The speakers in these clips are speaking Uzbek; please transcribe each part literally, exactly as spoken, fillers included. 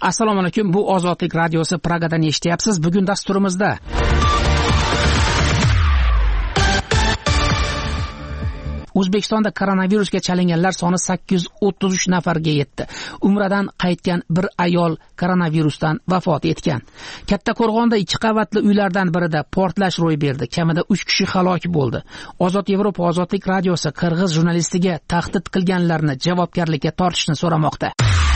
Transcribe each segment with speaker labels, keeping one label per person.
Speaker 1: Assalomu alaykum. Bu Ozodlik radiosi Pragadan eshityapsiz. Bugun dasturimizda O'zbekistonda koronavirusga chalinganlar soni sakkiz yuz o'ttiz uch nafarga yetdi. Umradan qaytgan bir ayol koronavirusdan vafot etgan. Kattaqo'rg'onda ikki qavatli uylardan birida portlash ro'y berdi. Kamida uch kishi halok bo'ldi. Ozod Yevropa Ozodlik radiosi qirg'iz jurnalistiga tahdid qilganlarni javobgarlikka tortishni so'ramoqda.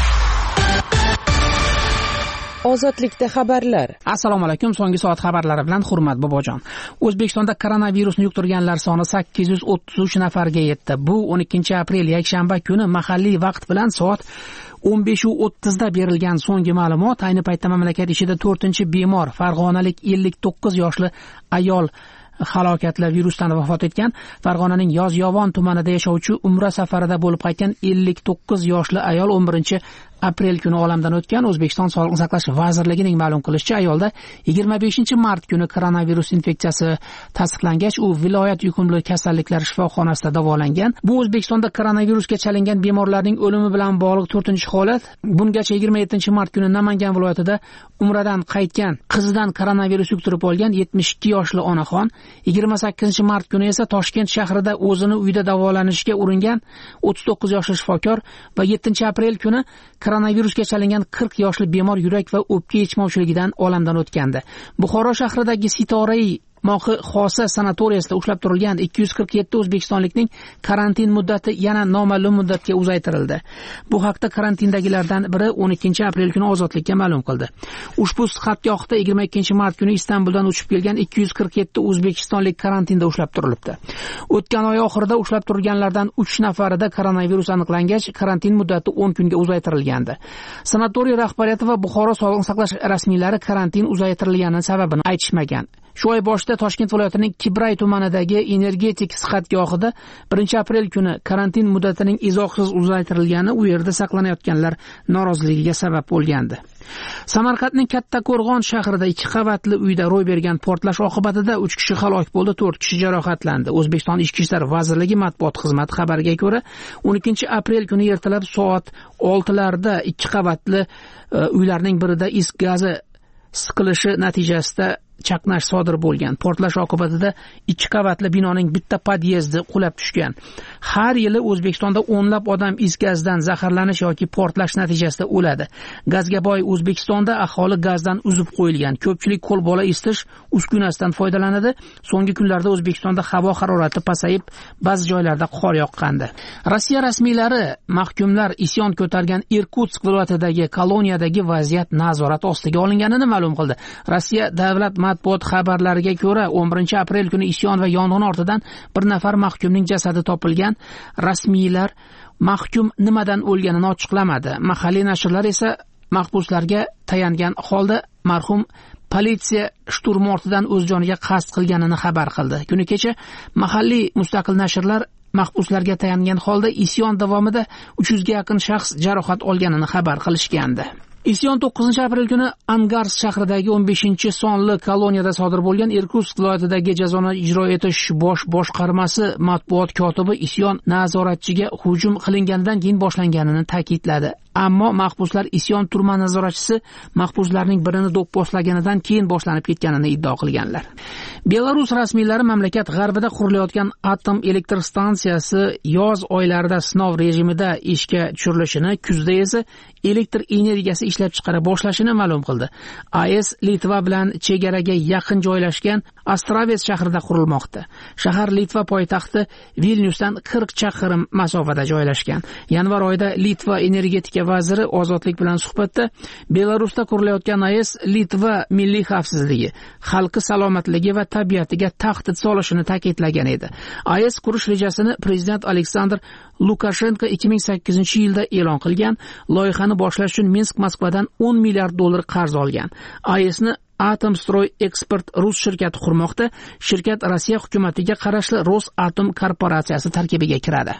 Speaker 2: Ozodlikda xabarlar.
Speaker 1: Assalomu alaykum. So'nggi soat xabarlari bilan Hurmat Bobojon. O'zbekistonda koronavirusni yuqtirganlar soni sakkiz yuz o'ttiz uch nafarga yetdi. Bu o'n ikkinchi aprel yakshanba kuni mahalliy vaqt bilan soat o'n besh o'ttiz da berilgan so'nggi ma'lumot. Ayni paytda mamlakat ichida to'rtinchi bemor farg'onalik ellik to'qqiz yoshli ayol halokatli virusdan vafot etgan. Farg'onaning Yozyovon tumanida yashovchi umra safarida bo'lib qaytgan ellik to'qqiz yoshli ayol o'n birinchi aprel kuni olamdan o'tgan. O'zbekiston Sog'liqni saqlash vazirligining ma'lum qilishicha, ayolda yigirma beshinchi mart kuni koronavirus infeksiyasi tasdiqlangach, u viloyat yuqumli kasalliklar shifoxonasida davolangan. Bu O'zbekistonda koronavirusga chalingan bemorlarning o'limi bilan bog'liq to'rtinchi holat. Bungacha yigirma yettinchi mart kuni Namangan viloyatida umradan qaytgan qizidan koronavirus yuqtirib olgan yetmish ikki yoshli onaxon, yigirma sakkizinchi mart kuni esa Toshkent shahrida o'zini uyda davolanishga uringan o'ttiz to'qqiz yoshli shifokor va yettinchi aprel kuni koronavirusga chalingan qirq yoshli bemor yurak va o'pka yetishmovchiligidan olamdan o'tgandi. Buxoro shahridagi Sitorai Moqi Xosa sanatoriyasida ushlab turilgan ikki yuz qirq yetti o'zbekistonlikning karantin muddati yana noma'lum muddatga uzaytirildi. Bu haqda karantindagilardan biri o'n ikkinchi aprel kuni Ozodlikka ma'lum qildi. Ushbu sihatgohda yigirma ikkinchi mart kuni Istanbuldan uchib kelgan ikki yuz qirq yetti o'zbekistonlik karantinda ushlab turilibdi. O'tgan oy oxirida ushlab turganlardan uch nafarida koronavirus aniqlangach, karantin muddati o'n kunga uzaytirilgandi. Sanatoriy rahbariyati va Buxoro sog'liqni saqlash rasmiylari karantin uzaytirilgani sababini aytishmagan. Shu oy boshida Toshkent viloyatining Kibray tumanidagi energetik sihatgohida birinchi aprel kuni karantin muddatining izohsiz uzaytirilgani u yerda saqlanayotganlar noroziligiga sabab bo'lgandi. Samarqandning Kattaqo'rg'on shahrida ikki qavatli uyda ro'y bergan portlash oqibatida uch kishi halok bo'ldi, to'rt kishi jarohatlandi. O'zbekiston Ichki ishlar vazirligi matbuot xizmati xabariga ko'ra, o'n ikkinchi aprel kuni ertalab soat oltilarda ikki qavatli uylarning birida is gazi siqilishi natijasida chaqnash sodir bo'lgan. Portlash oqibatida ikki qavatli binoning bitta podyezdi qulab tushgan. Har yili O'zbekistonda o'nlab odam is gazdan zaharlanish yoki portlash natijasida o'ladi. Gazga boy O'zbekistonda aholi gazdan uzib qo'yilgan. Ko'pchilik qo'lbola isitish uskunasidan foydalanadi. So'nggi kunlarda O'zbekistonda havo harorati pasayib, ba'zi joylarda qor yoqqandi. Rossiya rasmiylari mahkumlar isyon ko'targan Irkutsk viloyatidagi koloniyadagi vaziyat nazorat ostiga olinganini ma'lum qildi. Rossiya davlat matbuot xabarlariga ko'ra, o'n birinchi aprel kuni isyon va yong'in ortidan bir nafar mahkumning jasadi topilgan. Rasmiylar mahkum nimadan o'lganini ochiqlamadi. Mahalliy nashrlar esa mahbuslarga tayangan holda marhum politsiya shturm ortidan o'z joniga qasd qilganini xabar qildi. Kuni kecha mahalliy mustaqil nashrlar mahbuslarga tayangan holda isyon davomida uch yuzga yaqin shaxs jarohat olganini xabar qilishgandi. Isyon to'qqizinchi aprel kuni Angarsk shahridagi o'n beshinchi sonli koloniyada sodir bo'lgan. Irkutsk viloyatidagi jazoni ijro etish bosh boshqarmasi matbuot kotibi isyon nazoratchiga hujum qilinganidan keyin boshlanganini ta'kidladi. Ammo mahbuslar isyon turma nazoratchisi mahbuslarning birini do'pposlaganidan keyin boshlanib ketganini iddao qilganlar. Belarus rasmiylari mamlakat g'arbida qurilayotgan atom elektr stansiyasi yoz oylarida sinov rejimida ishga tushirilishini, kuzda esa elektr energiyasi ishlab chiqara boshlashini ma'lum qildi. A E S Litva bilan chegaraga yaqin joylashgan Astravets shahrida qurilmoqda. Shahar Litva poytaxti Vilnyusdan qirq chaqirim masofada joylashgan. Yanvar oyida Litva energetika vaziri Ozodlik bilan suhbatda Belarusda qurilayotgan A E S Litva milliy xavfsizligi, xalqi salomatligi va tabiatiga tahdid solishini ta'kidlagan edi. A E S qurish rejasini prezident Aleksandr Lukashenko ikki ming sakkizinchi yilda e'lon qilgan. Loyihani boshlash uchun Minsk Moskvadan o'n milliard dollar qarz olgan. A E Sni Atomstroy Export rus shirkati qurmoqda. Shirkat Rossiya hukumatiga qarashli Rosatom korporatsiyasi tarkibiga kiradi.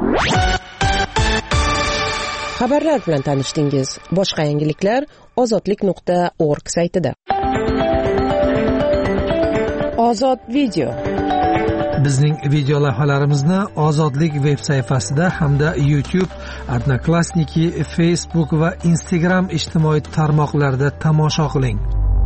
Speaker 2: Xabarlar bilan tanishdingiz. Boshqa yangiliklar ozodlik nuqta org saytida. Ozod video.
Speaker 3: Bizning video lavhalarimizni Ozodlik veb sayfasida hamda YouTube, Odnoklassniki, Facebook va Instagram ijtimoiy tarmoqlarida tomosha qiling.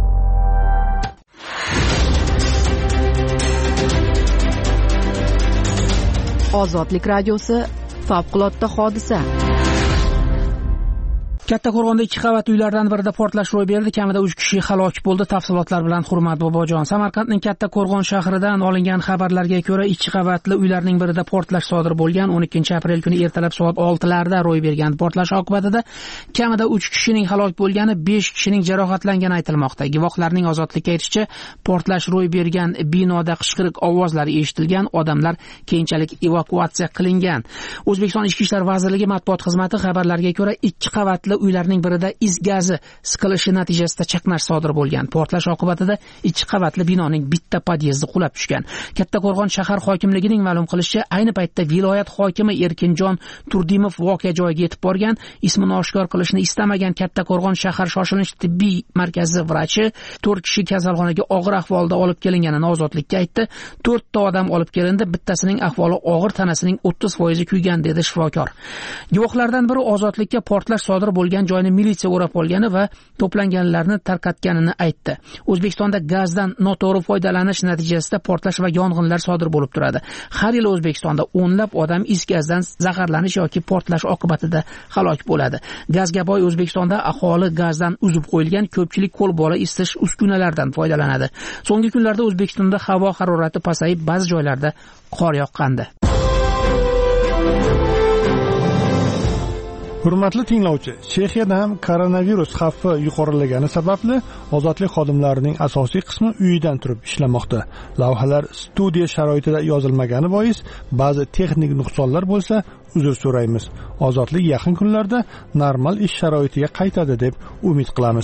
Speaker 4: Ozodlik radiosi favqulodda hodisa.
Speaker 1: Kattaqo'rg'onda ikki qavat uylardan birida portlash ro'y berdi. Kamida uch kishi halok bo'ldi. Tafsilotlar bilan Hurmat Bobojon. Samarqandning Kattaqo'rg'on shahridan olingan xabarlarga ko'ra, ikki qavatli uylarning birida portlash sodir bo'lgan. o'n ikkinchi aprel kuni ertalab soat oltilarda ro'y bergan portlash oqibatida kamida uch kishining halok bo'lgani, besh kishining jarohatlangani aytilmoqda. Guvohlarning Ozodlikka aytishicha, portlash ro'y bergan binoda qichqiriq ovozlari eshitilgan, odamlar keyinchalik evakuatsiya qilingan. O'zbekiston Ichki ishlar vazirligi matbuot xizmati xabarlariga ko'ra, ikki qavatli uylarning birida is gazi siqilishi natijasida chaqnash sodir bo'lgan. Portlash oqibatida ikki qavatli binoning bitta podyezdi qulab tushgan. Kattaqo'rg'on shahar hokimligining ma'lum qilishicha, ayni paytda viloyat hokimi Erkinjon Turdimov voqea joyiga yetib borgan. Ismini oshkor qilishni istamagan Kattaqo'rg'on shahar shoshilinch tibbiy markazi vrachi to'rt kishi kasalxonaga og'ir ahvolda olib kelinganini Ozodlikka aytdi. to'rtta odam olib kelindi, bittasining ahvoli og'ir, tanasining o'ttiz foizi kuygan dedi shifokor. Guvohlardan biri Ozodlikka portlash sodir bo'lgan joyni militsiya o'rab olgani va to'planganlarni tarqatganini aytdi. O'zbekistonda gazdan noto'g'ri foydalanish natijasida portlash va yong'inlar sodir bo'lib turadi. Har yili O'zbekistonda o'nlab odam is gazdan zaharlanish yoki portlash oqibatida halok bo'ladi. Gazga boy O'zbekistonda aholi gazdan uzib qo'yilgan ko'pchilik qo'lbola isitish uskunalaridan foydalanadi. So'nggi kunlarda O'zbekistonda havo harorati pasayib, ba'zi joylarda qor yoqqandi.
Speaker 5: Hurmatli tinglovchi, Chexiyada ham koronavirus xavfi yuqorilagani sababli ozodlik xodimlarining asosiy qismi uyidan turib ishlamoqda. Lavhalar studiya sharoitida yozilmagani bois ba'zi texnik nuqsonlar bo'lsa, uzr so'raymiz. Ozodlik yaqin kunlarda normal ish sharoitiga qaytadi deb umid qilamiz.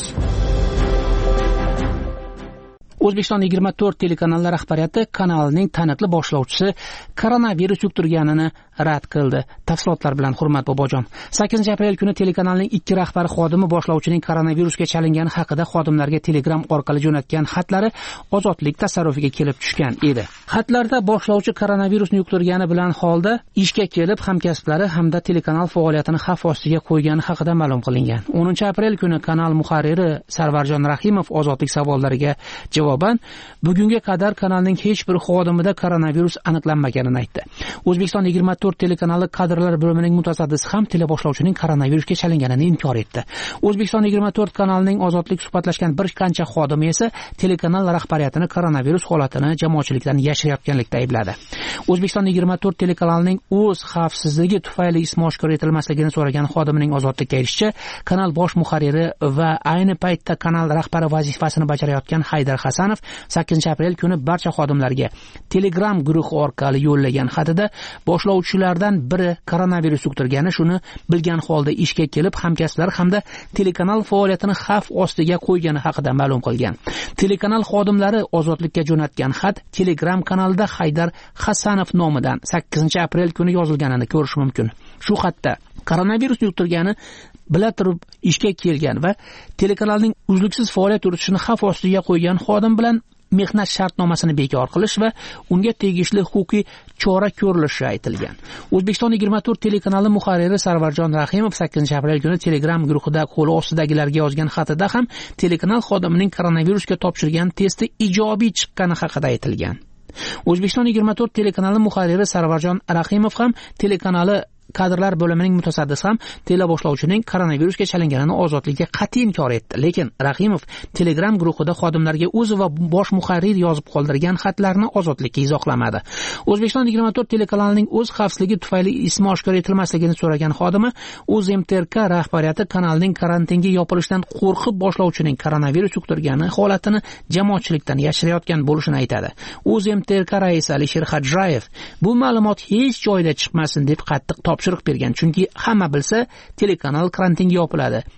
Speaker 1: O'zbekiston yigirma to'rt telekanali rahbariyati kanalning taniqli boshlovchisi koronavirus yuqtirganini rad qildi. Tafsilotlar bilan Hurmat Bobojon. sakkizinchi aprel kuni telekanalning ikki rahbari xodimi boshlovchining koronavirusga chalingani haqida xodimlarga Telegram orqali jo'natgan xatlari Ozodlik tasarrufiga kelib tushgan edi. Xatlarda boshlovchi koronavirusni yuqtirgani bilan holda ishga kelib hamkasblari hamda telekanal faoliyatini xavf ostiga qo'ygani haqida ma'lum qilingan. o'ninchi aprel kuni kanal muharriri Sarvarjon Rahimov Ozodlik savollariga javoban bugunga qadar kanalning hech bir xodimida koronavirus aniqlanmaganini aytdi. O'zbekiston yigirma to'rt telekanali kadrlar bo'limining mutasaddisi ham teleboshlovchining koronavirusga chalinganini inkor etdi. O'zbekiston yigirma to'rt kanalining Ozodlik suhbatlashgan bir qancha xodimi esa telekanal rahbariyatini koronavirus holatini jamoatchilikdan yashirayotganlikda aybladi. O'zbekiston yigirma to'rt telekanalining o'z xavfsizligi tufayli ismi oshkor etilmasligini so'ragan xodimining Ozodlikka aytishicha, kanal bosh muharriri va ayni paytda kanal rahbari vazifasini bajarayotgan Haydar Hasanov sakkizinchi aprel kuni barcha xodimlarga Telegram guruhi orqali yo'llagan xatida boshlovchilardan biri koronavirus yuqtirgani, shuni bilgan holda ishga kelib hamkasblar hamda telekanal faoliyatini xavf ostiga qo'ygani haqida ma'lum qilgan. Telekanal xodimlari Ozodlikka jo'natgan xat Telegram kanalida Haydar Hasanov nomidan sakkizinchi aprel kuni yozilganini ko'rish mumkin. Shu xatda koronavirus yuqtirgani bila turib ishga kelgan va telekanalning uzluksiz faoliyat yuritishini xavf ostiga qo'ygan xodim bilan mehnat shartnomasini bekor qilish va unga tegishli huquqiy chora ko'rilishi aytilgan. O'zbekiston yigirma to'rt telekanali muharriri Sarvarjon Rahimov sakkizinchi aprel kuni Telegram guruhida qo'li ostidagilarga yozgan xatida ham telekanal xodimining koronavirusga topshirgan testi ijobiy chiqqani haqida aytilgan. O'zbekiston yigirma to'rt telekanali muharriri Sarvarjon Rahimov ham telekanali kadrlar bo'limining mutasaddisi ham teleboshlovchining koronavirusga chalinganini Ozodlikka qat'iy inkor etdi. Lekin Rahimov Telegram guruhida xodimlarga o'zi va bosh muharrir yozib qoldirgan xatlarni Ozodlikka izohlamadi. O'zbekiston yigirma to'rt telekanalining o'z xavfsizligi tufayli ismi oshkor etilmasligini so'ragan xodimi O'zMTRK rahbariyati kanalning karantinga yopilishidan qo'rqib boshlovchining koronavirus yuqtirgani holatini jamoatchilikdan yashirayotgan bo'lishini aytadi. O'zMTRK raisi Alisher Hajrayev bu ma'lumot hech joyda chiqmasin deb qattiq topshiriq bergan, chunki hamma bilsa telekanal karantinga yopiladi.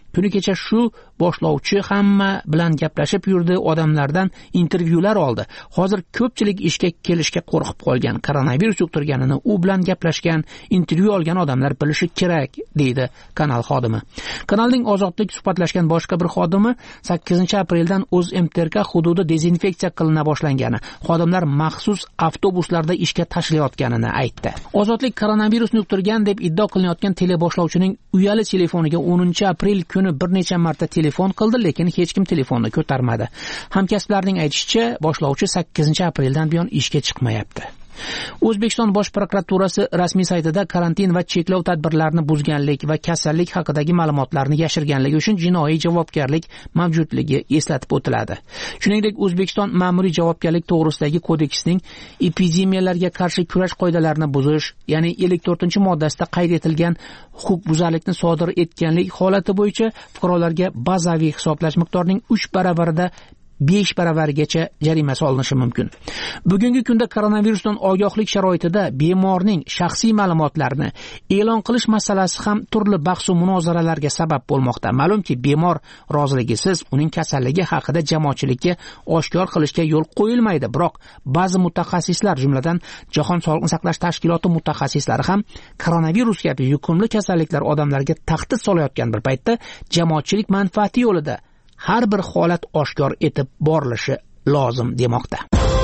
Speaker 1: Kuni kecha shu boshlovchi hamma bilan gaplashib yurdi, odamlardan intervyular oldi. Hozir ko'pchilik ishga kelishga qo'rqib qolgan. Koronavirus yuqtirganini u bilan gaplashgan, intervyu olgan odamlar bilishi kerak, deydi kanal xodimi. Kanalning Ozodlik suhbatlashgan boshqa bir xodimi sakkizinchi apreldan O'zMTRK hududi dezinfeksiya qilina boshlangani, xodimlar maxsus avtobuslarda ishga tashlayotganini aytdi. Ozodlik koronavirusni yuqtirgan deb iddao qilinayotgan teleboshlovchining uyali telefoniga o'ninchi aprel kuni bir necha marta telefon qildi, lekin hech kim telefonni ko'tarmadi. Hamkasblarning aytishicha, boshlovchi sakkizinchi apreldan buyon ishga chiqmayapti. O'zbekiston Bosh prokuraturasi rasmiy saytida karantin va cheklov tadbirlarini buzganlik va kasallik haqidagi ma'lumotlarni yashirganligi uchun jinoiy javobgarlik mavjudligi eslatib o'tiladi. Shuningdek, O'zbekiston ma'muriy javobgarlik to'g'risidagi kodeksining epidemiyalarga qarshi kurash qoidalarini buzish, ya'ni ellik to'rtinchi moddasida qayd etilgan huquqbuzarlikni sodir etganlik holati bo'yicha fuqarolarga bazaviy hisoblash miqdorining uch baravarida besh baravarigacha jarima solinishi mumkin. Bugungi kunda koronavirusdan ogohlik sharoitida bemorning shaxsiy ma'lumotlarini e'lon qilish masalasi ham turli bahs va munozaralarga sabab bo'lmoqda. Ma'lumki, bemor roziligisiz uning kasalligi haqida jamoatchilikka oshkor qilishga yo'l qo'yilmaydi. Biroq ba'zi mutaxassislar, jumladan Jahon Sog'liqni saqlash tashkiloti mutaxassislari ham koronavirus kabi yuqumli kasalliklar odamlarga tahdid solayotgan bir paytda jamoatchilik manfaati yo'lida har bir holat oshkor etib borilishi lozim demoqda.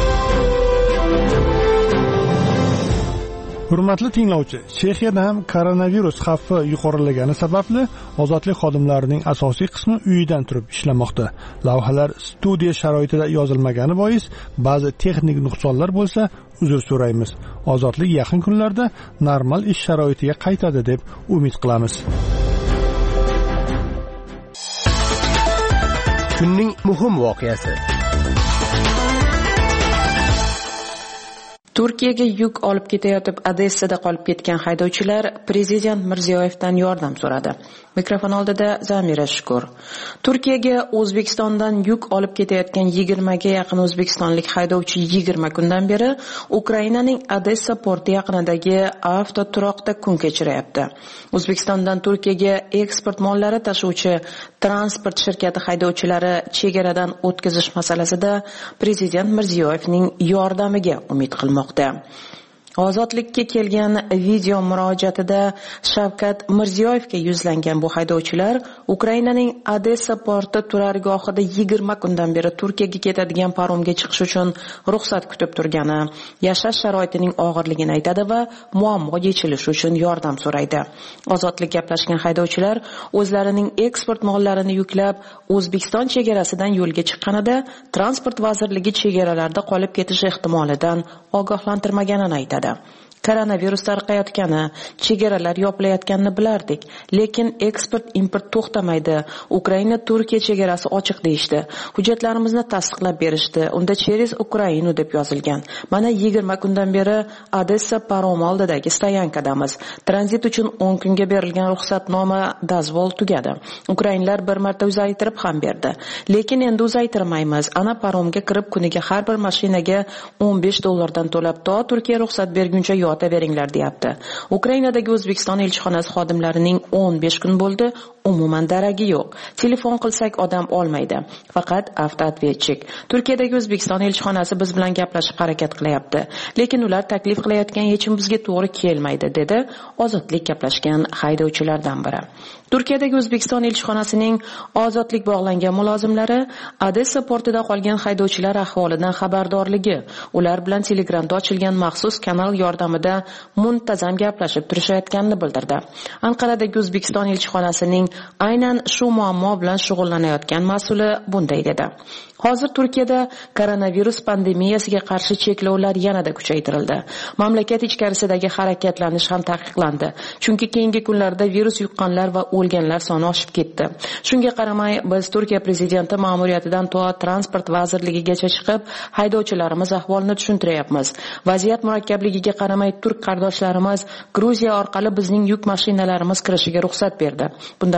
Speaker 5: Hurmatli tinglovchi, Chexiyada ham koronavirus xavfi yuqorilagani sababli ozodlik xodimlarining asosiy qismi uyidan turib ishlamoqda. Lavhalar studiya sharoitida yozilmagani bois ba'zi texnik nuqsonlar bo'lsa, uzr so'raymiz. Ozodlik yaqin kunlarda normal ish sharoitiga qaytadi deb umid qilamiz.
Speaker 6: Kunning muhim voqeasi.
Speaker 2: Turkiyaga yuk olib ketayotib Odessada qolib ketgan haydovchilar prezident Mirziyoyevdan yordam so'radi. Mikrofon oldida Zamira Shukur. Turkiyaga O'zbekistondan yuk olib ketayotgan yigirma ga yaqin o'zbekistonlik haydovchi yigirma kundan beri Ukrainaning Odessa porti yaqinidagi avtoturoqda kun kechirayapti. O'zbekistondan Turkiyaga eksport mollari tashuvchi transport shirkati haydovchilari chegaradan o'tkazish masalasida prezident Mirziyoyevning yordamiga umid qilmoqda. Ozodlikka kelgan video murojaatida Shavkat Mirziyoyevga yuzlangan bu haydovchilar Ukrainaning Odessa porti turargohida yigirma kundan beri Turkiyaga ketadigan paromga chiqish uchun ruxsat kutib turgani, yashash sharoitining og'irligini aytadi va muammo yechilishi uchun yordam so'raydi. Ozodlik gaplashgan haydovchilar o'zlarining eksport mollarini yuklab O'zbekiston chegarasidan yo'lga chiqqanida transport vazirligi chegaralarda qolib ketish ehtimolidan ogohlantirmaganini aytadi. Koronavirus tarqayotgani, chegaralar yopilayotganini bilardik, lekin eksport import to'xtamaydi. Ukraina Turkiya chegarasi ochiq deyishdi. Hujjatlarimizni tasdiqlab berishdi. Unda через Ukraina deb yozilgan. Mana yigirma kundan beri Odessa parom oldidagi stoyankadamiz. Tranzit uchun o'n kunga berilgan ruxsatnoma dazvol tugadi. Ukrainlar bir marta uzaytirib ham berdi. Lekin endi uzaytirmaymiz. Ana paromga kirib kuniga har bir mashinaga o'n besh dollardan to'lab to Turkiya ruxsat berguncha yotaveringlar deyapti. Ukrainadagi O'zbekiston elchixonasi xodimlarining o'n besh kun bo'ldi, umuman daragi yo'q. Telefon qilsak odam olmaydi. Faqat avtoatvetchik. Turkiyadagi O'zbekiston elchixonasi biz bilan gaplashib harakat qilyapti. Lekin ular taklif qilayotgan yechim bizga to'g'ri kelmaydi, dedi ozodlik gaplashgan haydovchilardan biri. Turkiyadagi O'zbekiston elchixonasining ozodlik bog'langan mulozimlari Odessa portida qolgan haydovchilar ahvolidan xabardorligi, ular bilan Telegramda ochilgan maxsus kanal yordamida muntazam gaplashib turishayotganini bildirdi. Anqaradagi O'zbekiston elchixonasining aynan shu muammo bilan shug'ullanayotgan mas'uli bunday dedi. Hozir Turkiyada koronavirus pandemiyasiga qarshi cheklovlar yanada kuchaytirildi. Mamlakat ichkarisidagi harakatlanish ham taqiqlandi. Chunki keyingi kunlarda virus yuqqanlar va o'lganlar soni oshib ketdi. Shunga qaramay, biz Turkiya prezidenti ma'muriyatidan to transport vazirligigacha chiqib, haydovchilarimiz ahvolini tushuntiryapmiz. Vaziyat murakkabligiga qaramay, turk qardoshlarimiz Gruziya orqali bizning yuk mashinalarimiz kirishiga ruxsat berdi. Bundan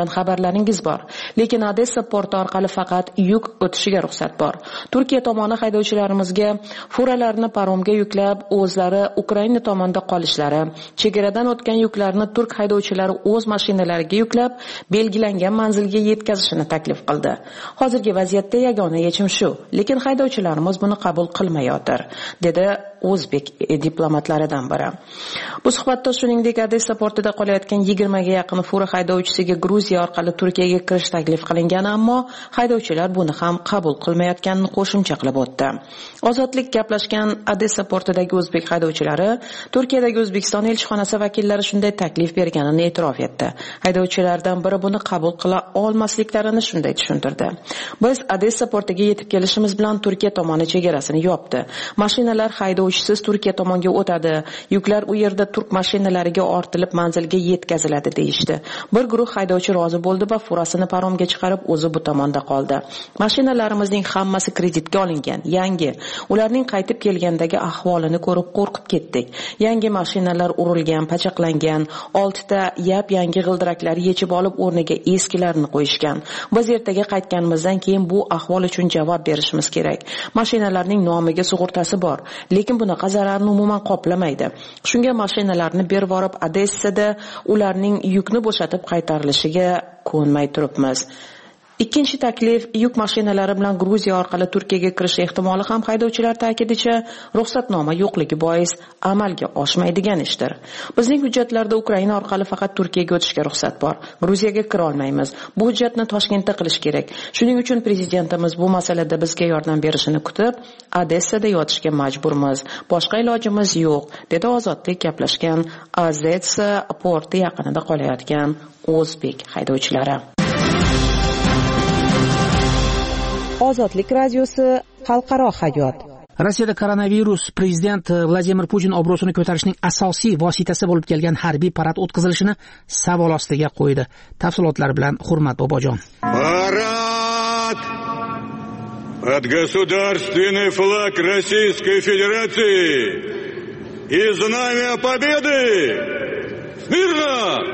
Speaker 2: bo'lgan xabarlaringiz bor. Lekin Odessa porti orqali faqat yuk o'tishiga ruxsat bor. Turkiya tomoni haydovchilarimizga furalarni paromga yuklab, o'zlari Ukraina tomonda qolishlari, chegaradan o'tgan yuklarni turk haydovchilari o'z mashinalariga yuklab, belgilangan manzilga yetkazishini taklif qildi. Hozirgi vaziyatda yagona yechim shu, lekin haydovchilarimiz buni qabul qilmayotir, dedi o'zbek diplomatlaridan biri. Bu suhbatda shuningdek Odessa portida qolayotgan yigirma ga yaqin fura haydovchisiga Gruziya orqali Turkiyaga kirish taklif qilingani, ammo haydovchilar buni ham qabul qilmayotganini qo'shimcha qilib o'tdi. Ozodlik gaplashgan Odessa portidagi o'zbek haydovchilari Turkiyadagi O'zbekiston elchixonasi vakillari shunday taklif berganini e'tirof etdi. Haydovchilardan biri buni qabul qila olmasliklarini shunday tushuntirdi. Biz Odessa portiga yetib kelishimiz bilan Turkiya tomoni chegarasini yopdi. Mashinalar haydovchisiz Turkiya tomonga o'tadi. Yuklar u yerda turk mashinalariga ortilib manzilga yetkaziladi deyishdi. Bir guruh haydovchi rozi bo'ldi va furasini paromga chiqarib o'zi bu tomonda qoldi. Mashinalarimizning hammasi kreditga olingan, yangi. Ularning qaytib kelgandagi ahvolini ko'rib qo'rqib ketdik. Yangi mashinalar urilgan, pachaqlangan, oltita yap yangi g'ildiraklar yechib olib o'rniga eskilarini qo'yishgan. Biz ertaga qaytganimizdan keyin bu ahvol uchun javob berishimiz kerak. Mashinalarning nomiga sug'urtasi bor, lekin bunaqa zararni umuman qoplamaydi. Shunga mashinalarni berib borib Odessada ularning yukni bo'shatib qaytarilishiga ko'nmay turibmiz. Ikkinchi taklif yuk mashinalari bilan Gruziya orqali Turkiyaga kirish ehtimoli ham haydovchilar ta'kidicha ruxsatnoma yo'qligi bois amalga oshmaydigan ishdir. Bizning hujjatlarda Ukraina orqali faqat Turkiyaga o'tishga ruxsat bor. Gruziyaga kira olmaymiz. Bu hujjatni Toshkentda qilish kerak. Shuning uchun prezidentimiz bu masalada bizga yordam berishini kutib, Odessada yotishga majburmiz. Boshqa ilojimiz yo'q, dedi ozodlik gaplashgan Odessa porti yaqinida qolayotgan o'zbek haydovchilari.
Speaker 4: Ozodlik radiosi xalqaro hayot.
Speaker 1: Rossiyada koronavirus prezident Vladimir Putin obro'sini ko'tarishning asosiy vositasi bo'lib kelgan harbiy parad o'tkazilishini savol ostiga qo'ydi. Tafsilotlar bilan Hurmat Bobojon.
Speaker 7: Парад под государственный флаг Российской Федерации и знамя Победы! Смирно!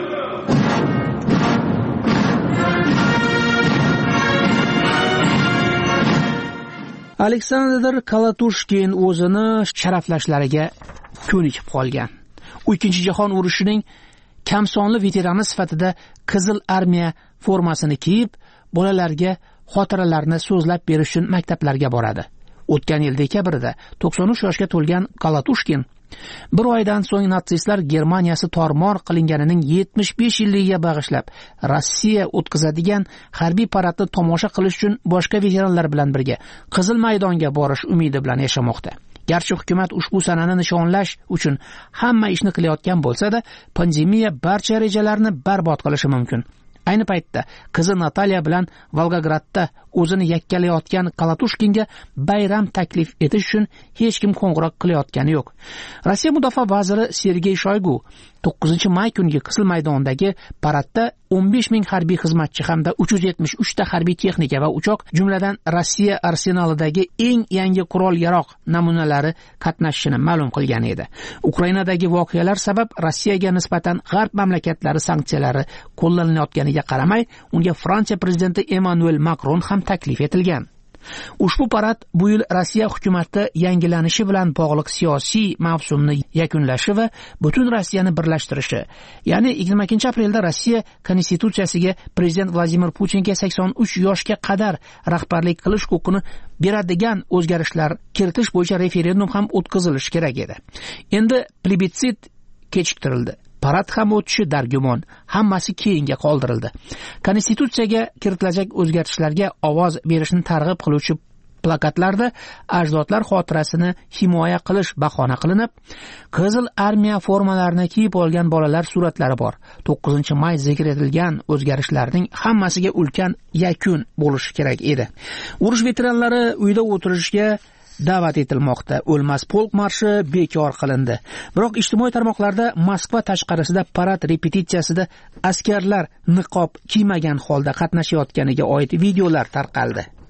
Speaker 1: Aleksandr Kalatushkin o'zini sharaflashlariga ko'nikib qolgan. U Ikkinchi jahon urushining kamsonli veterani sifatida Qizil armiya formasini kiyib, bolalarga xotiralarni so'zlab berish uchun maktablarga boradi. O'tgan yil dekabrda to'qson uch yoshga to'lgan Kalatushkin bir oydan so'ng natsistlar Germaniyasi tormor qilinganining yetmish besh yilligiga bag'ishlab Rossiya o'tkazadigan harbiy paradni tomosha qilish uchun boshqa veteranlar bilan birga Qizil maydonga borish umidi bilan yashamoqda. Garchi hukumat ushbu sanani nishonlash uchun hamma ishni qilayotgan bo'lsa-da, pandemiya barcha rejalarni barbod qilishi mumkin. Ayni paytda qizi Nataliya bilan Volgogradda o'zini yakkalayotgan Kalatushkinga bayram taklif etish uchun hech kim qo'ng'iroq qilayotgani yo'q. Rossiya mudofaa vaziri Sergey Shoygu to'qqizinchi may kungi Qizil maydondagi paradda o'n besh ming harbiy xizmatchi hamda uch yuz yetmish uch ta harbiy texnika va uchoq, jumladan Rossiya arsenalidagi eng yangi qurol-yarog' namunalari qatnashishini ma'lum qilgan edi. Ukrainadagi voqealar sabab Rossiyaga nisbatan g'arb mamlakatlari sanksiyalari qo'llanayotganiga qaramay, unga Fransiya prezidenti Emmanuel Macron ham taklif etilgan. Ushbu parad bu yil Rossiya hukumati yangilanishi bilan bog'liq siyosiy mavsumni yakunlashi va butun Rossiyani birlashtirishi, ya'ni yigirma ikkinchi aprelda Rossiya konstitutsiyasiga prezident Vladimir Putinga sakson uch yoshga qadar rahbarlik qilish huquqini beradigan o'zgarishlar kiritish bo'yicha referendum ham o'tkazilishi kerak edi. Endi plebissit kechiktirildi. Parad ham o'tishi dargumon, hammasi keyinga qoldirildi. Konstitutsiyaga kiritilajak o'zgartishlarga ovoz berishni targ'ib qiluvchi plakatlarda ajdodlar xotirasini himoya qilish bahona qilinib, Qizil armiya formalarini kiyib olgan bolalar suratlari bor. to'qqizinchi may zikr etilgan o'zgarishlarning hammasiga ulkan yakun bo'lishi kerak edi. Urush veteranlari uyda o'tirishga da'vat etilmoqda. O'lmas polk marshi bekor qilindi. Biroq ijtimoiy tarmoqlarda Moskva tashqarisida parad repetitsiyasida askarlar niqob kiymagan holda qatnashayotganiga oid videolar tarqaldi.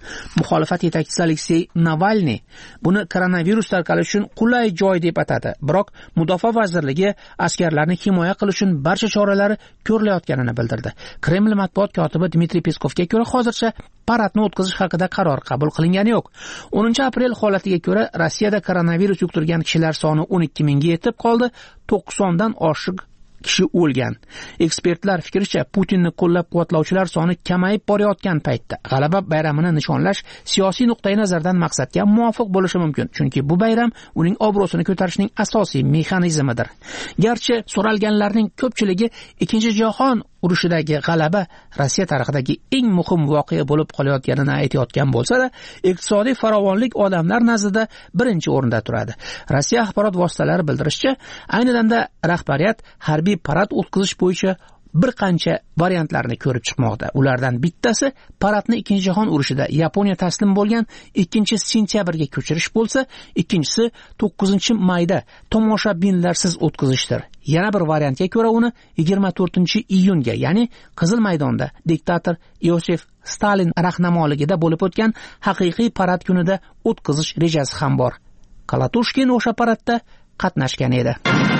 Speaker 1: Muxolifat yetakchisi Aleksey Navalniy buni koronavirus tarqalishi uchun qulay joy deb atadi. Biroq Mudofaa vazirligi askarlarni himoya qilish uchun barcha choralar ko'rilayotganini bildirdi. Kreml matbuot kotibi Dmitriy Peskovga ko'ra, hozircha paradni o'tkazish haqida qaror qabul qilingani yo'q. o'ninchi aprel holatiga ko'ra, Rossiyada koronavirus yuqtirgan kishilar soni o'n ikki mingga yetib qoldi, to'qsondan oshiq kishi o'lgan. Ekspertlar fikricha, Putinni qo'llab-quvvatlovchilar soni kamayib borayotgan paytda G'alaba bayramini nishonlash siyosiy nuqtai nazardan maqsadga muvofiq bo'lishi mumkin, chunki bu bayram uning obro'sini ko'tarishning asosiy mexanizmidir. Garchi so'ralganlarning ko'pchiligi Ikkinchi jahon urushidagi g'alaba Rossiya tarixidagi eng muhim voqea bo'lib qolayotganini aytayotgan bo'lsa-da, iqtisodiy farovonlik odamlar nazdida birinchi o'rinda turadi. Rossiya axborot vositalari bildirishicha, ayni damda rahbariyat harbiy parad o'tkazish bo'yicha bir qancha variantlarni ko'rib chiqmoqda. Ulardan bittasi paradni Ikkinchi jahon urushida Yaponiya taslim bo'lgan ikkinchi sentyabrga ko'chirish bo'lsa, ikkinchisi to'qqizinchi mayda tomoshabinlarsiz o'tkazishdir. Yana bir variantga ko'ra uni yigirma to'rtinchi iyunga, ya'ni Qizil maydonda diktator Iosif Stalin rahnamoligida bo'lib o'tgan haqiqiy parad kunida o'tkazish rejasi ham bor. Kalatushkin o'sha paradda qatnashgan edi.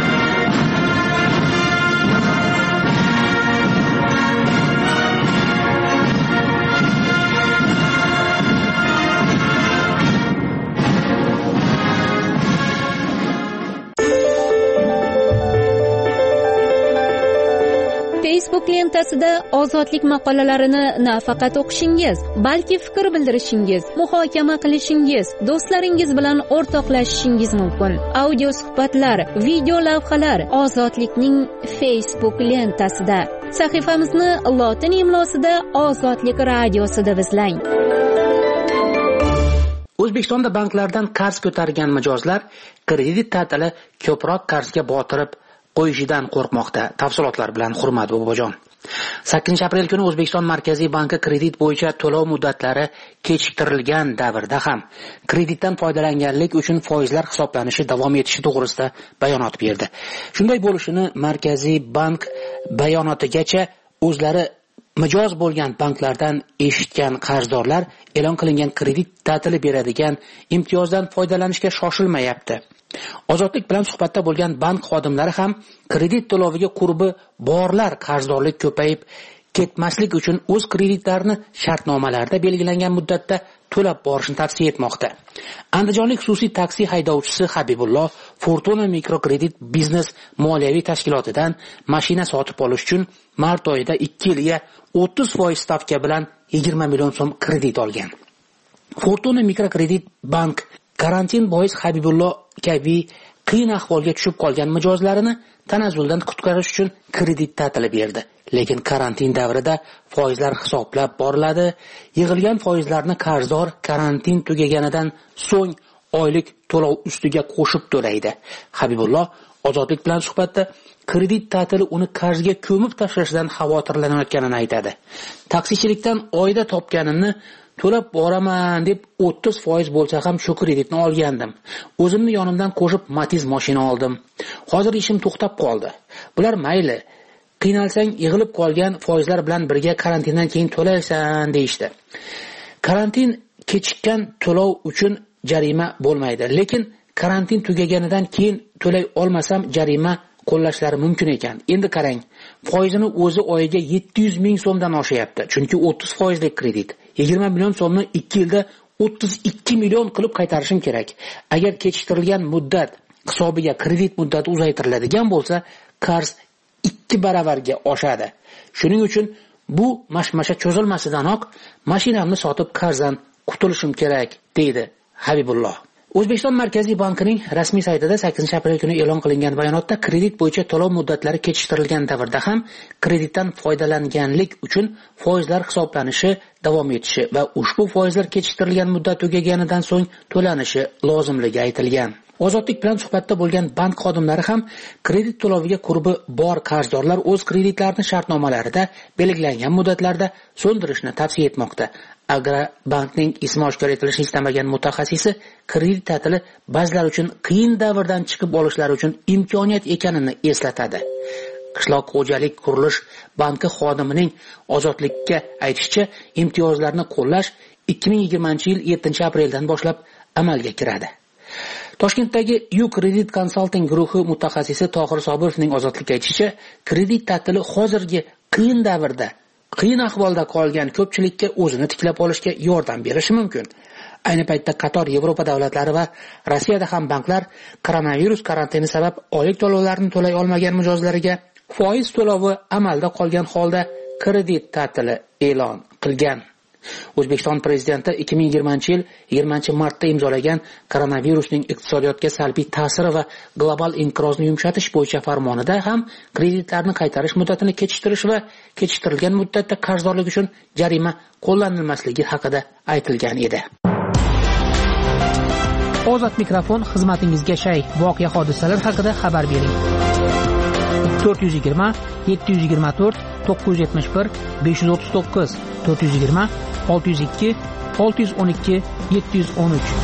Speaker 8: Facebook lentasida ozodlik maqolalarini nafaqat o'qishingiz, balki fikr bildirishingiz, muhokama qilishingiz, do'stlaringiz bilan o'rtoqlashishingiz mumkin. Audio suhbatlar, video lavhalar ozodlikning Facebook lentasida. Sahifamizni lotin imlosida Ozodlik radiosida izlang.
Speaker 1: O'zbekistonda banklardan qarz ko'targan mijozlar kredit ta'tili ko'proq qarzga botirib qo'yishidan qo'rqmoqda. Tafsilotlar bilan Hurmat Bobojon. sakkizinchi aprel kuni O'zbekiston Markaziy banki kredit bo'yicha to'lov muddatlari kechiktirilgan davrda ham kreditdan foydalanganlik uchun foizlar hisoblanishi davom etishi to'g'risida bayonot berdi. Shunday bo'lishini Markaziy bank bayonotigacha o'zlari mijoz bo'lgan banklardan eshitgan qarzdorlar e'lon qilingan kredit ta'tili beradigan imtiyozdan foydalanishga shoshilmayapti. Ozodlik bilan suhbatda bo'lgan bank xodimlari ham kredit to'loviga qurbi borlar qarzdorlik ko'payib ketmaslik uchun o'z kreditlarini shartnomalarda belgilangan muddatda to'lab borishni tavsiya etmoqda. Andijonlik xususiy taksi haydovchisi Habibulloh Fortuna mikrokredit biznes moliyaviy tashkilotidan mashina sotib olish uchun mart oyida ikki yilga o'ttiz foiz stavka bilan yigirma million so'm kredit olgan. Fortuna mikrokredit bank karantin bois Habibulloh kabi qiyin ahvolga tushib qolgan mijozlarini tanazzuldan qutqarish uchun kredit ta'tili berdi. Lekin karantin davrida foizlar hisoblab boriladi. Yig'ilgan foizlarni qarzdor karantin tugaganidan so'ng oylik to'lov ustiga qo'shib to'laydi. Habibulloh Ozodlik bilan suhbatda kredit ta'tili uni qarzga ko'mib tashlashidan xavotirlanayotganini aytadi. Taksichilikdan oyda topganimni to'lab boraman deb o'ttiz foiz bo'lsa ham shu kreditni olgandim. O'zimni yonimdan qo'shib Matiz mashina oldim. Hozir ishim to'xtab qoldi. Bular mayli, qiynalsang yig'ilib qolgan foizlar bilan birga karantindan keyin to'laysan deyishdi. Karantin kechikkan to'lov uchun jarima bo'lmaydi, lekin karantin tugaganidan keyin to'lay olmasam jarima qo'llashlari mumkin ekan. Endi qarang, foizini o'zi oyiga yetti yuz ming so'mdan oshyapti. Chunki o'ttiz foizli kredit. yigirma million so'mni ikki yilda o'ttiz ikki million qilib qaytarishim kerak. Agar kechiktirilgan muddat hisobiga kredit muddati uzaytiriladigan bo'lsa, qarz ikki baravarga oshadi. Shuning uchun bu mashmasha cho'zilmasidanoq mashinamni sotib qarzdan qutulishim kerak, deydi Habibulloh. O'zbekiston Markaziy bankining rasmiy saytida sakkizinchi aprel kuni e'lon qilingan bayonotda kredit bo'yicha to'lov muddatlari kechiktirilgan davrda ham kreditdan foydalanganlik uchun foizlar hisoblanishi davom etishi va ushbu foizlar kechiktirilgan muddat tugaganidan so'ng to'lanishi lozimligi aytilgan. Ozodlik bilan suhbatda bo'lgan bank xodimlari ham kredit to'loviga qurbi bor qarzdorlar o'z kreditlarini shartnomalarida belgilangan muddatlarda so'ndirishni tavsiya etmoqda. Agrobankning ismi oshkor etilishini istamagan mutaxassisi kredit ta'tili ba'zilar uchun qiyin davrdan chiqib olishlari uchun imkoniyat ekanini eslatadi. Qishloq xo'jalik qurilish banki xodimining Ozodlikka aytishicha, imtiyozlarni qo'llash ikki ming yigirmanchi yil yettinchi apreldan boshlab amalga kiradi. Toshkentdagi U Credit Consulting guruhi mutaxassisi Tohir Sobirovning ozodlikka aytishicha, kredit ta'tili hozirgi qiyin davrda, qiyin ahvolda qolgan ko'pchilikka o'zini tiklab olishga yordam berishi mumkin. Ayni paytda qator Yevropa davlatlari va Rossiyada ham banklar koronavirus karantini sabab oylik to'lovlarini to'lay olmagan mijozlariga foiz to'lovi amalda qolgan holda kredit ta'tili e'lon qilgan. O'zbekiston prezidenti ikki ming yigirmanchi yil yigirmanchi martda imzolagan koronavirusning iqtisodiyotga salbiy ta'siri va global inqirozni yumshatish bo'yicha farmonida ham kreditlarni qaytarish muddatini kechiktirish va kechiktirilgan muddatda qarzdorlik uchun jarima qo'llanilmasligi haqida aytilgan edi. Ozod mikrofon xizmatingizga shay. Voqea hodisalar haqida xabar bering. to'rt yuz yigirma yetti yuz yigirma to'rt to'qqiz yuz yetmish bir besh yuz o'ttiz to'qqiz to'rt yuz yigirma olti yuz ikki olti yuz o'n ikki yetti yuz o'n uch.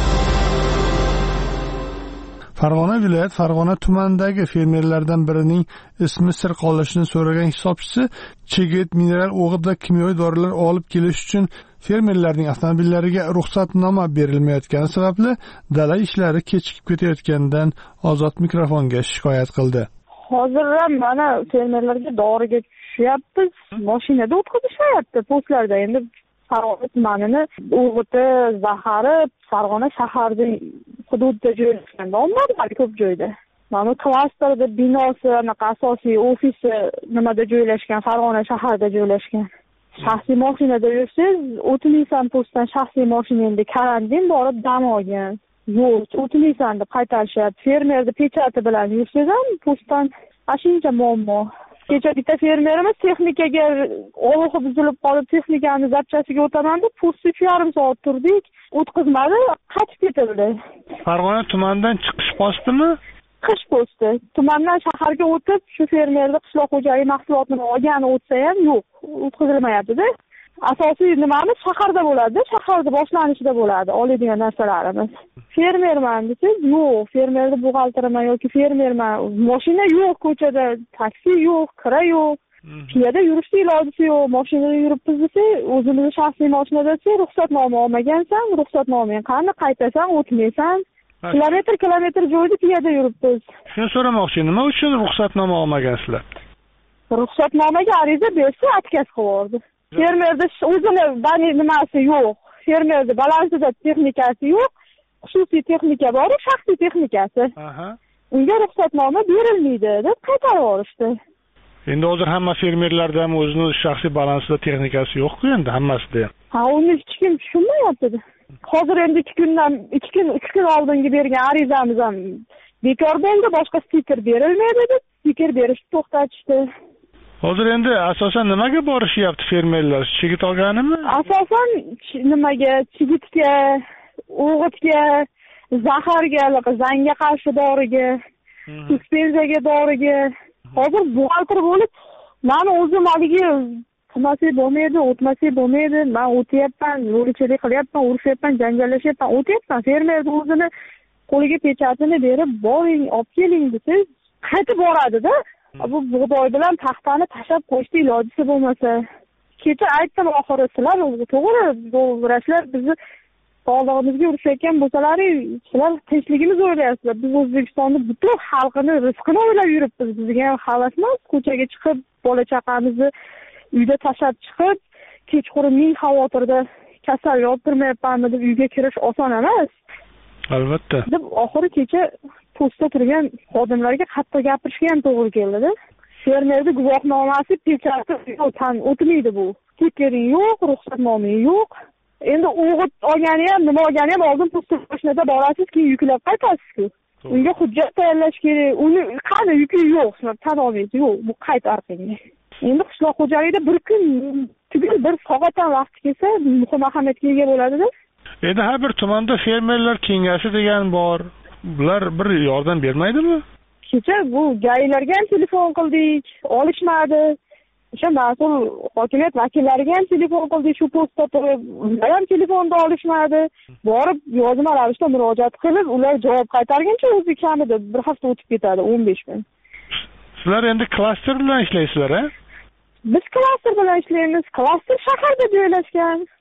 Speaker 5: Farg'ona viloyat Farg'ona tumanidagi fermerlardan birining ismi sir qolishini so'ragan hisobchisi Chigit mineral o'g'it va kimyoviy dorilar olib kelish uchun fermerlarning avtomobillariga ruxsatnoma berilmayotgani sababli dala ishlari kechikib ketayotganidan Ozod mikrofonga shikoyat qildi.
Speaker 9: Hozir ham mana fermerlarga doriga tushyapmiz, mashinada o'tkazishmayapti postlarda. Endi Farg'ona tumanini o'g'iti, zahari Farg'ona shaharining hududida joylashgan. Ommalar ko'p joyda. Mana klasterda binosi, anaqa asosiy ofisi nimada joylashgan, Farg'ona shaharida joylashgan. Shaxsiy mashinada yursangiz, o'tmaysan postdan shaxsiy mashinangda karantin borib dam olgan. Yo'q, o'tmaysan deb qaytarishyapti. Fermerni pechati bilan yursangiz ham postdan ashincha muammo. Kecha bitta fermerimiz texnikaga olg'i buzilib qolib, texnikani zapchasiga o'taman deb postda uch yarim soat turdik. O'tkazmadi, qaytib ketildi.
Speaker 5: Farg'ona tumanidan chiqish postimi?
Speaker 9: Qish posti. Tumandan shaharga o'tib, shu fermerni qishloq xo'jaligi mahsulotini olgani o'tsa ham yo'q, o'tkazilmayapti-da. Asosiy nimamiz shaharda bo'ladi, shaharda boshlanishida bo'ladi oladigan narsalarimiz. Fermerman desangiz, yo'q, fermerni buxgalteriman yoki fermerman, mashina yo'q ko'chada, taksi yo'q, kira yo'q, piyoda yurishni ilojisi yo'q, mashinada yuribmiz desa, o'zimizni shaxsiy mashinada desa, ruxsatnoma olmagansan, ruxsatnomang qani, qaytasan, o'tmaysan. Kilometr kilometr joyda piyoda yuribmiz.
Speaker 5: Shuni so'ramoqchi, nima uchun ruxsatnoma olmagansizlar?
Speaker 9: Ruxsatnomaga ariza bersa, отказ qilardi. Fermerda o'zini bani nimasi yo'q. Fermerda balansida texnikasi yo'q. Xususiy texnika bor, shaxsiy texnikasi. Aha. Unga ruxsatnoma berilmaydi deb qaytarib olishdi.
Speaker 5: Endi hozir hamma fermerlarda ham o'zining shaxsiy balansida texnikasi yo'q-ku endi hammasida.
Speaker 9: Ha, uni hech kim tushunmayapti. Hozir endi ikki kundan ikki kun uch kun oldingi bergan arizamiz ham bekor bo'ldi, boshqa stiker berilmaydi deb stiker berishni to'xtatishdi.
Speaker 5: Hozir endi asosan nimaga borishyapti fermerlar? Chigit olganimi?
Speaker 9: Asosan nimaga? Chigitga, o'g'itga, zaharga, zangga qarshi doriga, suspenziyaga doriga. Hozir buxgalter bo'lib, meni o'zim haligi qilmasak bo'lmaydi, o'tmasak bo'lmaydi, men o'tyapman, yo'lchilik qilyapman, urushyapman, janjallashyapman, o'tyapman. Fermerni o'zini qo'liga pechatini berib, boring, olib keling desangiz, qaytib boradi-da. Bu bug'doy bilan taxtani tashab qo'yishdi ilojisi bo'lmasa. Kecha aytdim oxiri sizlar to'g'ri, vrachlar bizni sog'lig'imizga urushayotgan bo'lsalaring, sizlar tinchligimizni o'ylayapsizlar. Biz O'zbekistonning butun xalqini rizqini o'ylab yuribmiz. Bizga ham havas emas, ko'chaga chiqib, bola chaqamizni uyda tashab chiqib, kechqurun ming xavotirda kasal yottirmayapmanmi deb uyga kirish oson emas.
Speaker 5: Albatta.
Speaker 9: Deb oxiri kecha postda turgan xodimlarga qattiq gapirishga ham to'g'ri keldi-da. Fermerning guvohnomasi pechati yo'q, tan o'tmaydi bu. Stikering yo'q, ruxsatnomang yo'q. Endi o'g'it olgani ham, nima olgani ham oldin posta mashinada borasiz, keyin yuklab qaytasiz-ku. Unga hujjat tayyorlash kerak. Uni qani yuki yo'q, tan olmaysiz. Yo'q, bu qayt orqangga. Endi qishloq xo'jaligida bir kun tugul bir soatdan vaqt kelsa, muhim ahamiyatga ega bo'ladi-da.
Speaker 5: Endi har bir tumanda fermerlar kengashi degan bor. Bular bir yordam bermaydimi?
Speaker 9: Kecha bu gaylarga ham telefon qildik, olishmadi. O'sha mas'ul hokimiyat vakillariga ham telefon qildik, shu postda turib, ular ham telefonda olishmadi. Borib yozma ravishda murojaat qilib, ular javob qaytarguncha o'zi kamida bir hafta o'tib ketadi, o'n besh kun.
Speaker 5: Sizlar endi klaster bilan ishlaysizlar, a?
Speaker 9: Biz klaster bilan ishlaymiz. Klaster shaharda joylashgan.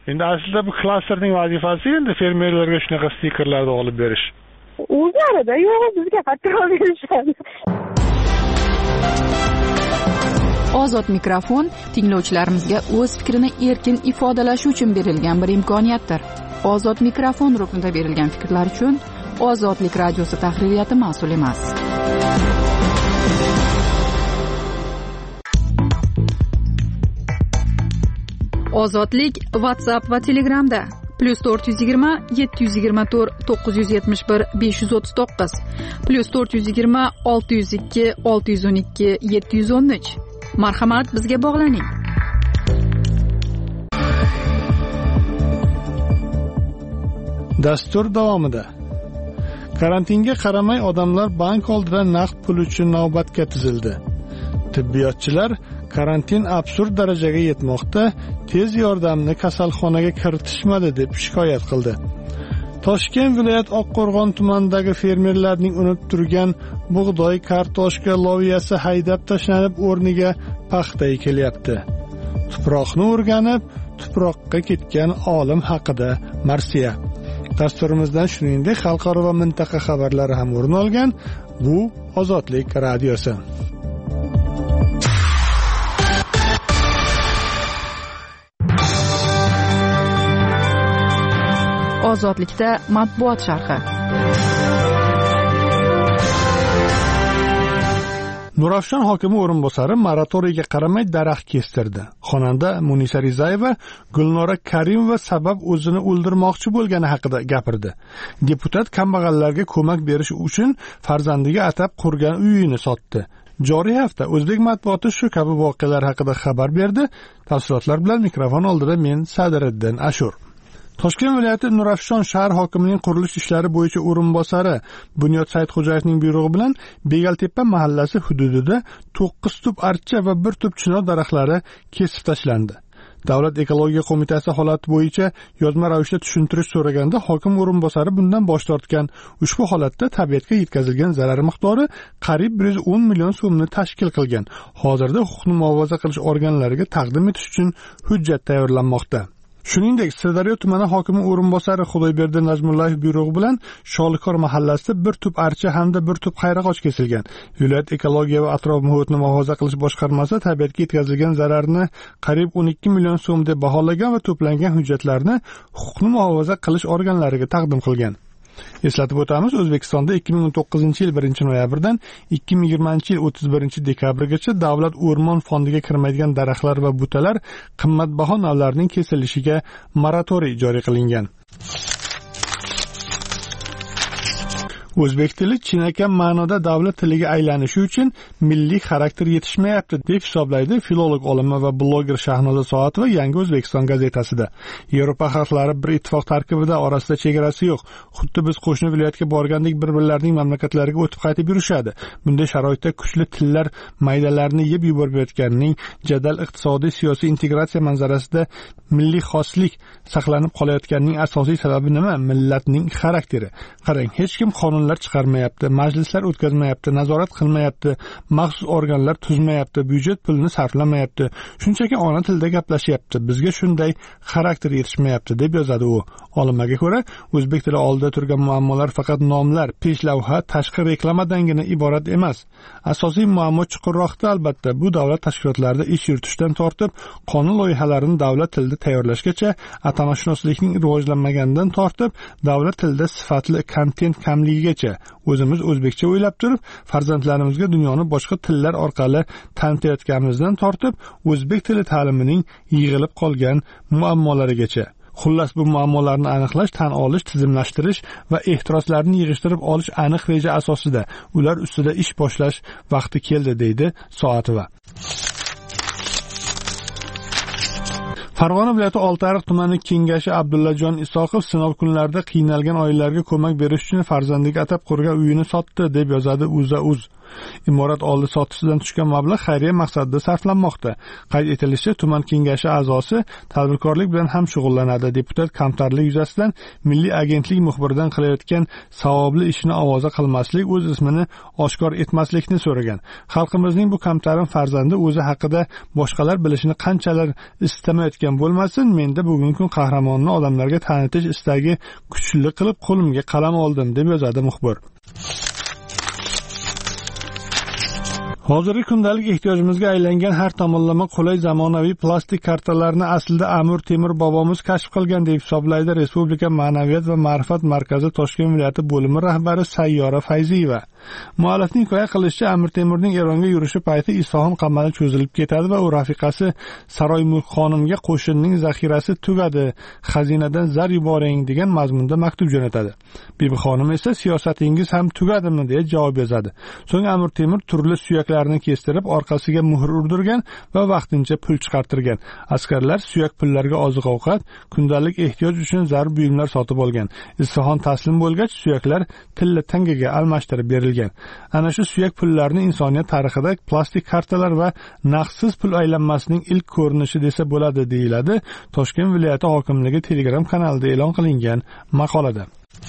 Speaker 5: Endi aslida bu klasterning vazifasi endi fermerlarga shunaqa stikerlarni olib berish.
Speaker 9: O'zlarida yo'q, bizga qattiq berishadi.
Speaker 10: Ozod mikrofon tinglovchilarimizga o'z fikrini erkin ifodalashi uchun berilgan bir imkoniyatdir. Ozod mikrofon ruknida berilgan fikrlar uchun Ozodlik radiosi tahririyati mas'ul emas. Ozodlik WhatsApp va Telegramda plus to'rt yuz yigirma yetti yuz yigirma to'rt to'qqiz yuz yetmish bir besh yuz o'ttiz to'qqiz plus to'rt yuz yigirma olti yuz ikki olti yuz o'n ikki yetti yuz o'n uch. Marhamat, bizga bog'laning.
Speaker 5: Dastur davomida karantinga qaramay odamlar bank oldida naqd pul uchun navbatga tizildi. Tibbiyotchilar karantin absurd darajaga yetmoqda, tez yordamni kasalxonaga kiritishmadi deb shikoyat qildi. Toshkent viloyat Oqqo'rg'on tumanidagi fermerlarning unib turgan bug'doy, kartoshka loviyasi haydab tashlanib o'rniga paxta ekilyapti. Tuproqni o'rganib, tuproqqa ketgan olim haqida marsiya. Dasturimizdan shuningdek xalqaro va mintaqa xabarlari ham o'rin olgan. Bu Ozodlik radiosi.
Speaker 10: Ozodlikda matbuot sharhi.
Speaker 5: Nurafshon hokimi o'rinbosari moratoriyga qaramay daraxt kestirdi. Xonanda Munisa Rizayeva Gulnora Karimova sabab o'zini o'ldirmoqchi bo'lgani haqida gapirdi. Deputat kambag'allarga ko'mak berish uchun farzandiga atab qurgan uyini sotdi. Joriy hafta o'zbek matbuoti shu kabi voqealar haqida xabar berdi. Tafsilotlar bilan mikrofon oldida men Sadiriddin Ashur. Toshkent viloyati Nurafshon shahar hokimining qurilish ishlari bo'yicha o'rinbosari Bunyod Saidxo'jayevning buyrug'i bilan Begaltepa mahallasi hududida to'qqiz tup archa va bir tup chinor daraxtlari kesib tashlandi. Davlat ekologiya qo'mitasi holat bo'yicha yozma ravishda tushuntirish so'raganda hokim o'rinbosari bundan bosh tortgan. Ushbu holatda tabiatga yetkazilgan zarar miqdori qariyb bir yuz o'n million so'mni tashkil qilgan. Hozirda huquqni muhofaza qilish organlariga taqdim etish uchun hujjat tayyorlanmoqda. Shuningdek, Sirdaryo tumani hokimi o'rinbosari Xudoyberdi Najmullayev buyrug'i bilan Sholikor mahallasida bir tup archa hamda bir tup qayrag'och kesilgan. Viloyat ekologiya va atrof muhitni muhofaza qilish boshqarmasi tabiatga yetkazilgan zararni qariyb o'n ikki million so'm deb baholagan va to'plangan hujjatlarni huquqni muhofaza qilish organlariga taqdim qilgan. Eslatib o'tamiz, O'zbekistonda ikki ming o'n to'qqizinchi yil birinchi noyabrdan ikki ming yigirmanchi yil o'ttiz birinchi dekabrgacha davlat o'rmon fondiga kirmaydigan daraxtlar va butalar qimmatbaho navlarining kesilishiga moratoriy joriy qilingan. O'zbek tili chinakam ma'noda davlat tiliga aylanishi uchun milliy xarakter yetishmayapti deb hisoblaydi filolog olima va bloger Shahnoza Soatova Yangi O'zbekiston gazetasida. Yevropa xalqlari bir ittifoq tarkibida, orasida chegarasi yo'q. Xuddi biz qo'shni viloyatga borgandek bir-birlarining mamlakatlariga o'tib qaytib yurishadi. Bunday sharoitda kuchli tillar maydalarni yeb yuborib yotganining jadal iqtisodiy siyosiy integratsiya manzarasida milliy xoslik saqlanib qolayotganining asosiy sababi nima? Millatning xarakteri. Qarang, hech kim qonun chiqarmayapti, majlislar o'tkazmayapti, nazorat qilmayapti, maxsus organlar tuzmayapti, byudjet pulini sarflamayapti, shunchaki ona tilida gaplashyapti. Bizga shunday xarakter yetishmayapti deb yozadi u. Olimaga ko'ra, o'zbek tili oldida turgan muammolar faqat nomlar, peshlavha, tashqi reklamadangina iborat emas. Asosiy muammo chuqurroqda albatta. Bu davlat tashkilotlarida ish yuritishdan tortib, qonun loyihalarini davlat tilida tayyorlashgacha, atamashunoslikning rivojlanmaganidan tortib, davlat tilida sifatli kontent kamligiga o'zimiz o'zbekcha o'ylab turib, farzandlarimizga dunyoni boshqa tillar orqali tanitayotganimizdan tortib, o'zbek tili ta'limining yig'ilib qolgan muammolarigacha. Xullas, bu muammolarni aniqlash, tan olish, tizimlashtirish va ehtiroslarni yig'ishtirib olish aniq reja asosida ular ustida ish boshlash vaqti keldi, deydi Soatova. Farg'ona viloyati Oltiariq tumani kengashi Abdullajon Isoqov sinov kunlarida qiynalgan oilalarga ko'mak berish uchun farzandiga atab qurgan uyini sotdi deb yozadi UzAuz. Imorat oldi sotishidan tushgan mablag' xayriya maqsadida sarflanmoqda. Qayd etilishicha, tuman kengashi a'zosi tadbirkorlik bilan ham shug'ullanadi. Deputat kamtarlik yuzasidan Milliy agentlik muxbiridan qilayotgan savobli ishni ovoza qilmaslik, o'z ismini oshkor etmaslikni so'ragan. Xalqimizning bu kamtarin farzandi o'zi haqida boshqalar bilishini qanchalar istamayotgan bo'lgan bo'lmasin, menda bugungi kun qahramonni odamlarga tanitish istagi kuchli qilib qo'limga qalam oldim, deb yozadi muxbir. Hozirgi kundalik ehtiyojimizga aylangan har tomonlama qulay zamonaviy plastik kartalarni aslida Amir Temur bobomiz kashf qilgan deb hisoblaydi Respublika Ma'naviyat va ma'rifat markazi Toshkent viloyati bo'limi rahbari Sayyora Fayziyeva. Muallifning hikoya qilishicha, Amir Temurning Eronga yurishi payti Isfaxon qamali cho'zilib ketadi va u rafiqasi Saroy Mulk xonimga qo'shinning zaxirasi tugadi, xazinadan zar yuboring degan mazmunda maktub jo'natadi. Bibi xonim esa siyosatingiz ham tugadimi deya javob yozadi. So'ng Amir Temur turli suyaklarni kestirib, orqasiga muhr urdirgan va vaqtincha pul chiqartirgan. Askarlar suyak pullarga oziq-ovqat, kundalik ehtiyoj uchun zarur buyumlar sotib olgan. Isfaxon taslim bo'lgach, suyaklar tilla tangaga almashtirib berilgan. Ana shu suyak pullarni insoniyat tarixida plastik kartalar va naqdsiz pul aylanmasining ilk ko'rinishi desa bo'ladi, deyiladi Toshkent viloyati hokimligi Telegram kanalida e'lon qilingan maqolada.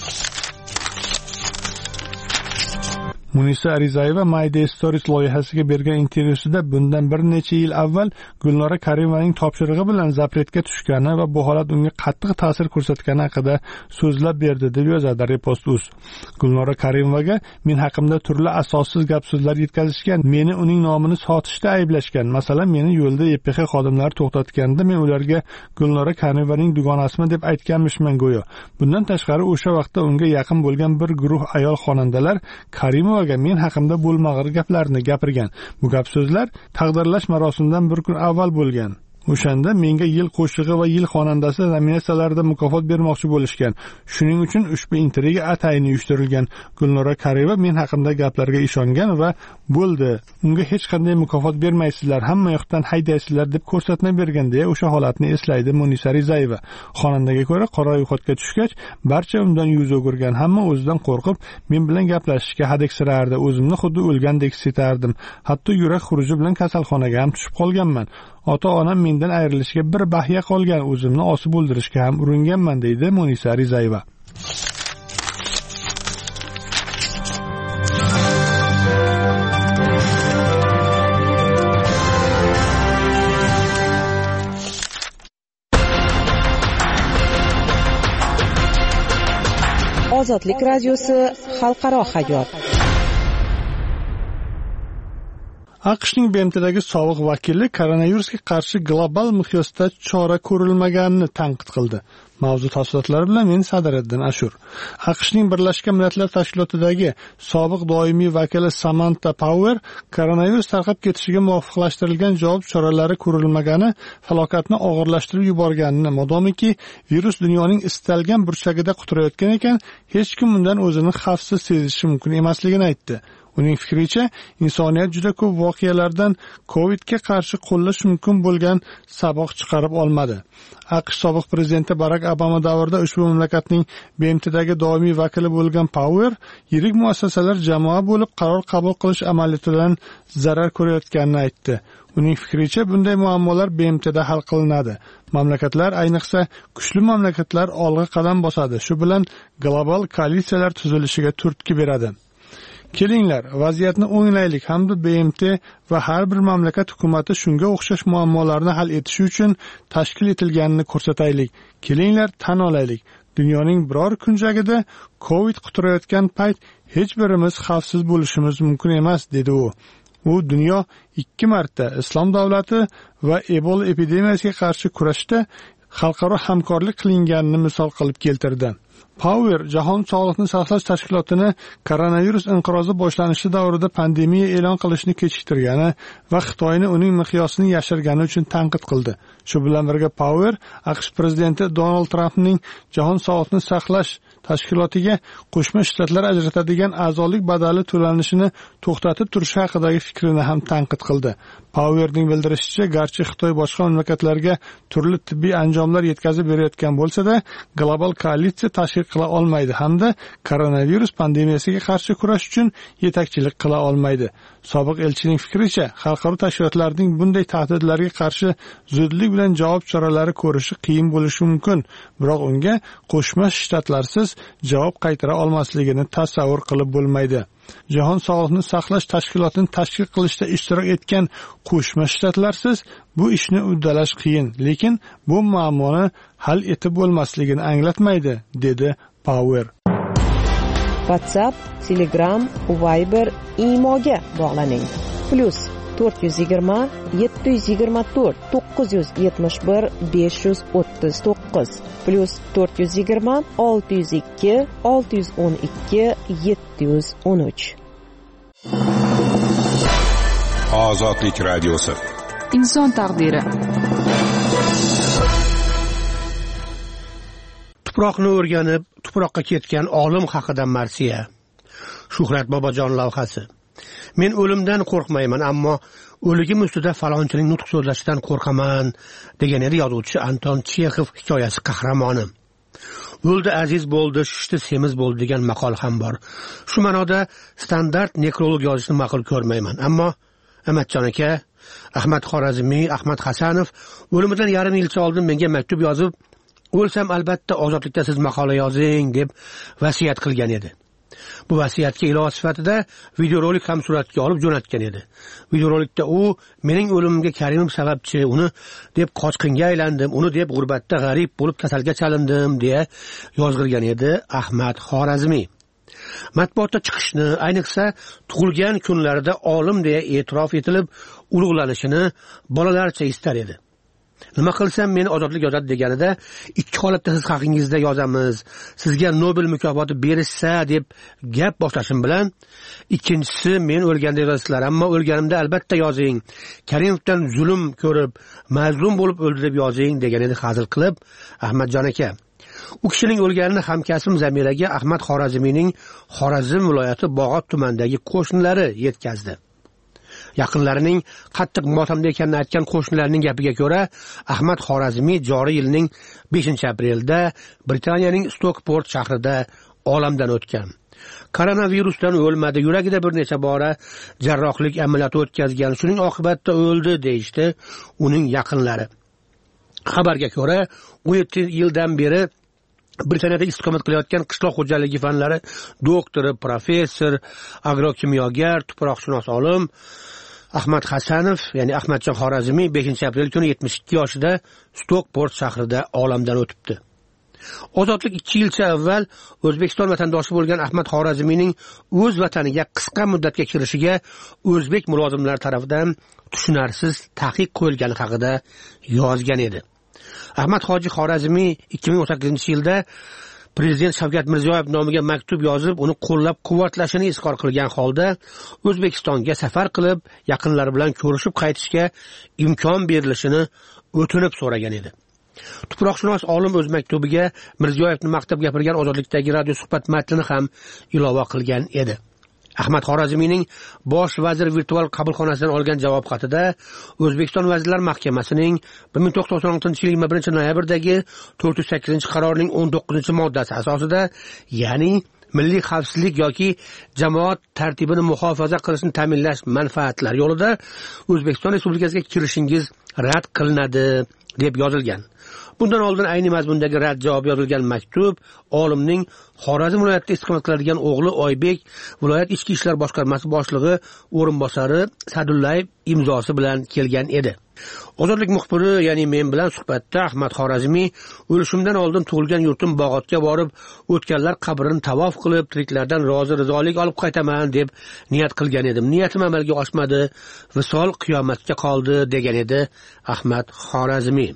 Speaker 5: Munisa Arizayeva My Day Stories loyihasiga bergan intervyusida bundan bir necha yil avval Gulnora Karimaning topshirig'i bilan zapretga tushgani va bu holat unga qattiq ta'sir ko'rsatgani haqida so'zlab berdi, deb yozadi Repost.uz. Gulnora Karimaga men haqimda turli asossiz gap-so'zlar yetkazishgan, meni uning nomini sotishda ayblashgan. Masalan, meni yo'lda Y P X xodimlari to'xtatganda men ularga Gulnora Karimaning dugonasimi deb aytganmishman go'yo. Bundan tashqari o'sha vaqtda unga yaqin bo'lgan bir guruh ayol xonandalar Karimova men haqimda bo'lmag'ir gaplarni gapirgan. Bu gap so'zlar taqdirlash marosimidan bir kun avval bo'lgan. O'shanda menga yil qo'shig'i va yil xonandasi nominatsiyalarida mukofot bermoqchi bo'lishgan. Shuning uchun ushbu intriga atayini uyushtirilgan. Gulnora Karima men haqimda gaplarga ishongan va bo'ldi, unga hech qanday mukofot bermaysizlar, hamma yoqdan haydaysizlar deb ko'rsatma bergan deya o'sha holatni eslaydi Munisa Rizayeva. Xonandaga ko'ra, qora yo'qotga tushgach, barcha undan yuz o'girgan, hamma o'zidan qo'rqib men bilan gaplashishga hadiksirardi. O'zimni xuddi o'lgandek setardim. Hatto yurak xuruji bilan kasalxonaga ham tushib qolganman. Ota-onam mendan ayrilishga bir bahya qolgan, o'zimni osib o'ldirishga ham uringanman, deydi Munisa Rizayeva.
Speaker 4: Ozodlik radiosi xalqaro hayot.
Speaker 5: AQShning B M Tdagi sobiq vakili koronavirusga qarshi global miqyosda chora ko'rilmaganini tanqid qildi. Mavzu tafsilotlari bilan men Sadiriddin Ashur. AQShning Birlashgan Millatlar Tashkilotidagi sobiq doimiy vakili Samantha Power koronavirus tarqab ketishiga muvofiqlashtirilgan javob choralari ko'rilmagani falokatni og'irlashtirib yuborganini, modomiki virus dunyoning istalgan burchagida quturayotgan ekan, hech kim undan o'zini xavfsiz sezishi mumkin emasligini aytdi. Uning fikricha, insoniyat juda ko'p voqealardan Covidga qarshi qo'llash mumkin bo'lgan saboq chiqarib olmadi. AQSh sobiq prezidenti Barack Obama davrida ushbu mamlakatning B M Tdagi doimiy vakili bo'lgan Power yirik muassasalar jamoa bo'lib qaror qabul qilish amaliyotidan zarar ko'rayotganini aytdi. Uning fikricha, bunday muammolar B M Tda hal qilinadi. Mamlakatlar, ayniqsa kuchli mamlakatlar olg'a qadam bosadi. Shu bilan global koalitsiyalar tuzilishiga turtki beradi. Kelinglar, vaziyatni o'nglaylik hamda B M T va har bir mamlakat hukumati shunga o'xshash muammolarni hal etish uchun tashkil etilganini ko'rsataylik. Kelinglar, tan olaylik. Dunyoning biror kunjagida Covid quturayotgan payt hech birimiz xavfsiz bo'lishimiz mumkin emas, dedi u. U dunyo ikki marta Islom davlati va Ebola epidemiyasiga qarshi kurashda xalqaro hamkorlik qilinganini misol qilib keltirdi. Power Jahon sog'liqni saqlash tashkilotini koronavirus inqirozi boshlanishi davrida pandemiya e'lon qilishni kechiktirgani va Xitoyni uning miqyosini yashirgani uchun tanqid qildi. Shu bilan birga Power AQSh prezidenti Donald Trampning Jahon sog'liqni saqlash tashkilotiga Qo'shma Shtatlar ajratadigan a'zolik badali to'lanishini to'xtatib turish haqidagi fikrini ham tanqid qildi. Powerning bildirishicha, garchi Xitoy boshqa mamlakatlarga turli tibbiy anjomlar yetkazib berayotgan bo'lsa-da, global koalitsiya tashkil qila olmaydi hamda koronavirus pandemiyasiga qarshi kurash uchun yetakchilik qila olmaydi. Sobiq elchining fikricha, xalqaro tashkilotlarning bunday tahdidlarga qarshi zudlik bilan javob choralari ko'rishi qiyin bo'lishi mumkin, biroq unga Qo'shma Shtatlarsiz javob qaytara olmasligini tasavvur qilib bo'lmaydi. Jahon sog'liqni saqlash tashkilotini tashkil qilishda ishtirok etgan Qo'shma Shtatlarsiz bu ishni uddalash qiyin, lekin bu muammoni hal etib bo'lmasligini anglatmaydi, dedi Power.
Speaker 4: WhatsApp, Telegram, Viber, Imoga bog'laning. Plus to'rt yuz yigirma yetti yuz yigirma to'rt to'qqiz yuz yetmish bir besh yuz o'ttiz to'qqiz plus to'rt yuz yigirma olti yuz ikki olti yuz o'n ikki yetti yuz o'n uch.
Speaker 11: Ozodlik radiosi.
Speaker 10: Inson taqdiri.
Speaker 6: Tuproqni o'rganib, tuproqqa ketgan olim haqida marsiya. Shuhrat Bobojon lavhasi. Men o'limdan qo'rqmayman, ammo o'ligim ustida falonchining nutq so'zlashidan qo'rqaman, degan edi yozuvchi Anton Chexov hikoyasi qahramoni. O'ldi aziz bo'ldi, shishdi semiz bo'ldi degan maqol ham bor. Shu ma'noda standart nekrolog yozishni ma'qul ko'rmayman, ammo Amatjon aka, Ahmad Xorazmiy, Ahmad Hasanov o'limidan yarim yilcha oldin menga maktub yozib, o'lsam albatta ozodlikda siz maqola yozing deb vasiyat qilgan edi. Bu vasiyatga ilova sifatida videorolik ham suratga olib jo'natgan edi. Videorolikda u mening o'limimga Karimov sababchi, uni deb qochqinga aylandim, uni deb g'urbatda g'arib bo'lib kasalga chalindim deya yozg'irgan edi Ahmad Xorazmiy. Matbuotda chiqishni, ayniqsa tug'ilgan kunlarida olim deya e'tirof etilib ulug'lanishini bolalarcha istar edi. Nima qilsam meni ozodlik yozadi deganida ikki holatda siz haqingizda yozamiz, sizga Nobel mukofoti berishsa deb gap boshlashim bilan, ikkinchisi men o'lganda yozasizlar, ammo o'lganimda albatta yozing, Karimovdan zulm ko'rib mazlum bo'lib o'ldi deb yozing degan edi hazil qilib Ahmadjon aka. U kishining o'lganini hamkasbim Zamiraga Ahmad Xorazmiyning Xorazm viloyati Bog'ot tumanidagi qo'shnilari yetkazdi. Yaqinlarining qattiq motamda ekanini aytgan qo'shnilarning gapiga ko'ra, Ahmad Xorazmiy joriy yilning beshinchi aprelda Britaniyaning Stockport shahrida olamdan o'tgan. Koronavirusdan o'lmadi, yuragida bir necha bora jarrohlik amaliyoti o'tkazgan, shuning oqibatida o'ldi deyishdi uning yaqinlari. Xabarga ko'ra, o'n yetti yildan beri Britaniyada istiqomat qilayotgan qishloq xo'jaligi fanlari doktori, professor, agrokimyogar, tuproqshunos olim Ahmad Hasanov, ya'ni Ahmadjon Xorazmiy beshinchi aprel kuni yetmish ikki yoshida Stockport shahrida olamdan o'tibdi. Ozodlik ikki yilcha avval O'zbekiston vatandoshi bo'lgan Ahmad Xorazmiyning o'z vataniga qisqa muddatga kirishiga o'zbek mulozimlari tomonidan tushunarsiz taqiq qo'yilgani haqida yozgan edi. Ahmad Hoji Xorazmiy ikki ming o'n sakkizinchi yilda Prezident Shavkat Mirziyoyev nomiga maktub yozib, uni qo'llab-quvvatlashini izhor qilgan holda O'zbekistonga safar qilib, yaqinlari bilan ko'rishib qaytishga imkon berilishini o'tinib so'ragan edi. Tuproqshunos olim o'z maktubiga Mirziyoyevni maqtab gapirgan ozodlikdagi radio suhbat matnini ham ilova qilgan edi. Ahmad Xorazmiyning bosh vazir virtual qabulxonasidan olgan javob xatida O'zbekiston Vazirlar Mahkamasining bir ming to'qson oltinchi yil yigirma birinchi noyabrdagi to'rt yuz sakkizinchi qarorining o'n to'qqizinchi moddasi asosida, ya'ni milliy xavfsizlik yoki jamoat tartibini muhofaza qilishni ta'minlash manfaatlari yo'lida O'zbekiston Respublikasiga kirishingiz rad qilinadi deb yozilgan. Bundan oldin ayni mazmundagi rad javob yozilgan maktub olimning Xorazm viloyatida istiqomat qiladigan o'g'li Oybek viloyat ichki ishlar boshqarmasi boshlig'i o'rinbosari Sadullayev imzosi bilan kelgan edi. Ozodlik muxbiri, ya'ni men bilan suhbatda Ahmad Xorazmiy o'lishimdan oldin tug'ilgan yurtim Bog'otga borib, o'tganlar qabrini tavof qilib, tiriklardan rozi rizolik olib qaytaman deb niyat qilgan edim. Niyatim amalga oshmadi, visol qiyomatga qoldi degan edi Ahmad Xorazmiy.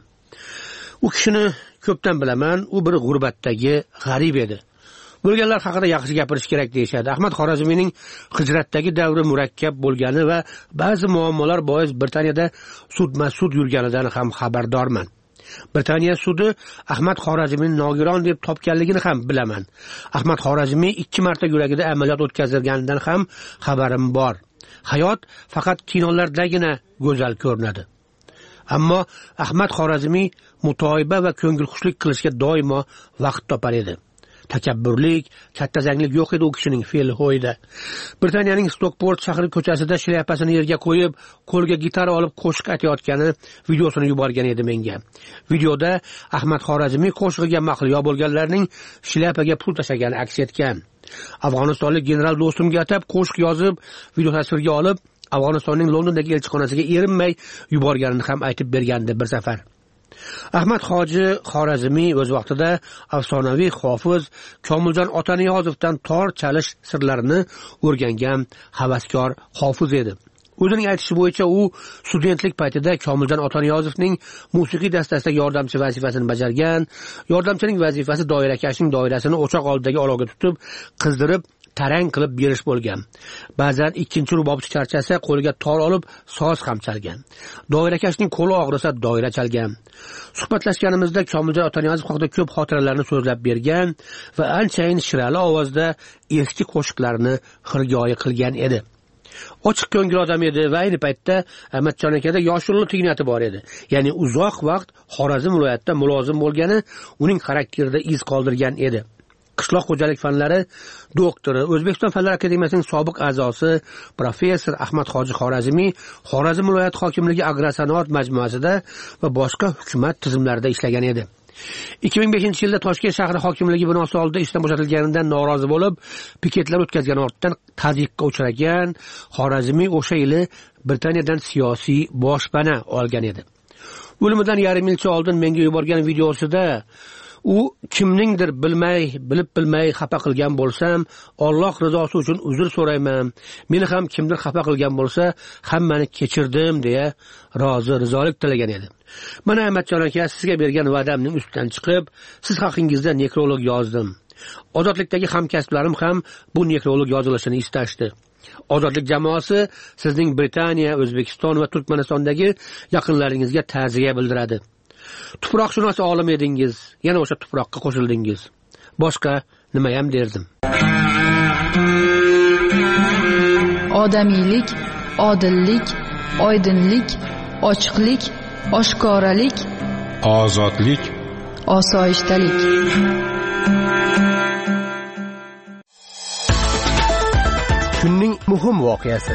Speaker 6: U kishini ko'pdan bilaman, u bir g'urbatdagi g'arib edi. Bo'lganlar haqida yaxshi gapirish kerak deyshadi. Ahmad Xorazmiyning hijratdagi davri murakkab bo'lgani va ba'zi muammolar bois Britaniyada sudma-sud yurganidan ham xabardorman. Britaniya sudi Ahmad Xorazmiyni nogiron deb topganligini ham bilaman. Ahmad Xorazmiy ikki marta yuragida amaliyot o'tkazilganidan ham xabarim bor. Hayot faqat kinolardagina go'zal ko'rinadi. Ammo Ahmad Xorazmiy mutoyiba va ko'ngilxushlik qilishga doimo vaqt topar edi. Takabburlik, katta zanglik yo'q edi u kishining fe'l-ho'yida. Britaniyaning Stockport shahri ko'chasida shlyapasini yerga qo'yib, qo'lga gitara olib qo'shiq aytayotgani videosini yuborgan edi menga. Videoda Ahmad Xorazmiy qo'shig'iga mahliyo bo'lganlarning shlyapaga pul tashagani aks etgan. Afg'onistonlik general do'stimga atab qo'shiq yozib, video tasvirga olib, Afg'onistonning Londondagi elchixonasiga erinmay yuborganini ham aytib bergandi bir safar. Ahmad Hoji Xorazmiy o'z vaqtida afsonaviy hofiz Komiljon Otaniyozovdan tor chalish sirlarini o'rgangan havaskor hofiz edi. O'zining aytishi bo'yicha u studentlik paytida Komiljon Otaniyozovning musiqiy dastasidagi yordamchi vazifasini bajargan. Yordamchining vazifasi doirakashning doirasini o'choq oldidagi olovga tutib, qizdirib tarang qilib berish bo'lgan. Ba'zan ikkinchi rubobchi charchasa qo'liga tor olib soz ham chalgan. Doirakashning qo'li og'risa doira chalgan. Suhbatlashganimizda Komiljon Otaniyozov haqida ko'p xotiralarni so'zlab bergan va anchayin shirali ovozda eski qo'shiqlarni xirgoyi qilgan edi. Ochiq ko'ngil odam edi va ayni paytda Ahmadjon akada yoshulli tignati bor edi. Ya'ni uzoq vaqt Xorazm viloyatida mulozim bo'lgani uning xarakterida iz qoldirgan edi. Qishloq xo'jalik fanlari doktori, O'zbekiston Fanlar akademiyasining sobiq a'zosi professor Ahmad Hoji Xorazmiy Xorazm viloyat hokimligi agrosanoat majmuasida va boshqa hukumat tizimlarida ishlagan edi. ikki ming beshinchi yilda Toshkent shahri hokimligi binosi oldida ishdan bo'shatilganidan norozi bo'lib, piketlar o'tkazgan ortidan tadqiqqa uchragan Xorazmiy o'sha yili Britaniyadan siyosiy boshpana olgan edi. O'limidan yarim yilcha oldin menga yuborgan videosida u kimningdir bilmay, bilib bilmay xafa qilgan bo'lsam, Alloh rizosi uchun uzr so'rayman. Meni ham kimdir xafa qilgan bo'lsa, hammani kechirdim deya rozi rizolik tilagan edi. Mana Ahmadjon aka, sizga bergan va'damning ustidan chiqib, siz haqingizda nekrolog yozdim. Ozodlikdagi hamkasblarim ham bu nekrolog yozilishini istashdi. Ozodlik jamoasi sizning Britaniya, O'zbekiston va Turkmanistondagi yaqinlaringizga ta'ziya bildiradi. Tuproqshunos olim edingiz, yana o'sha tuproqqa qo'shildingiz. Boshqa nima ham derdim.
Speaker 10: Odamiylik, odillik, oydinlik, ochiqlik, oshkoralik,
Speaker 11: ozodlik,
Speaker 10: osoyishtalik.
Speaker 6: Kunning muhim voqeasi.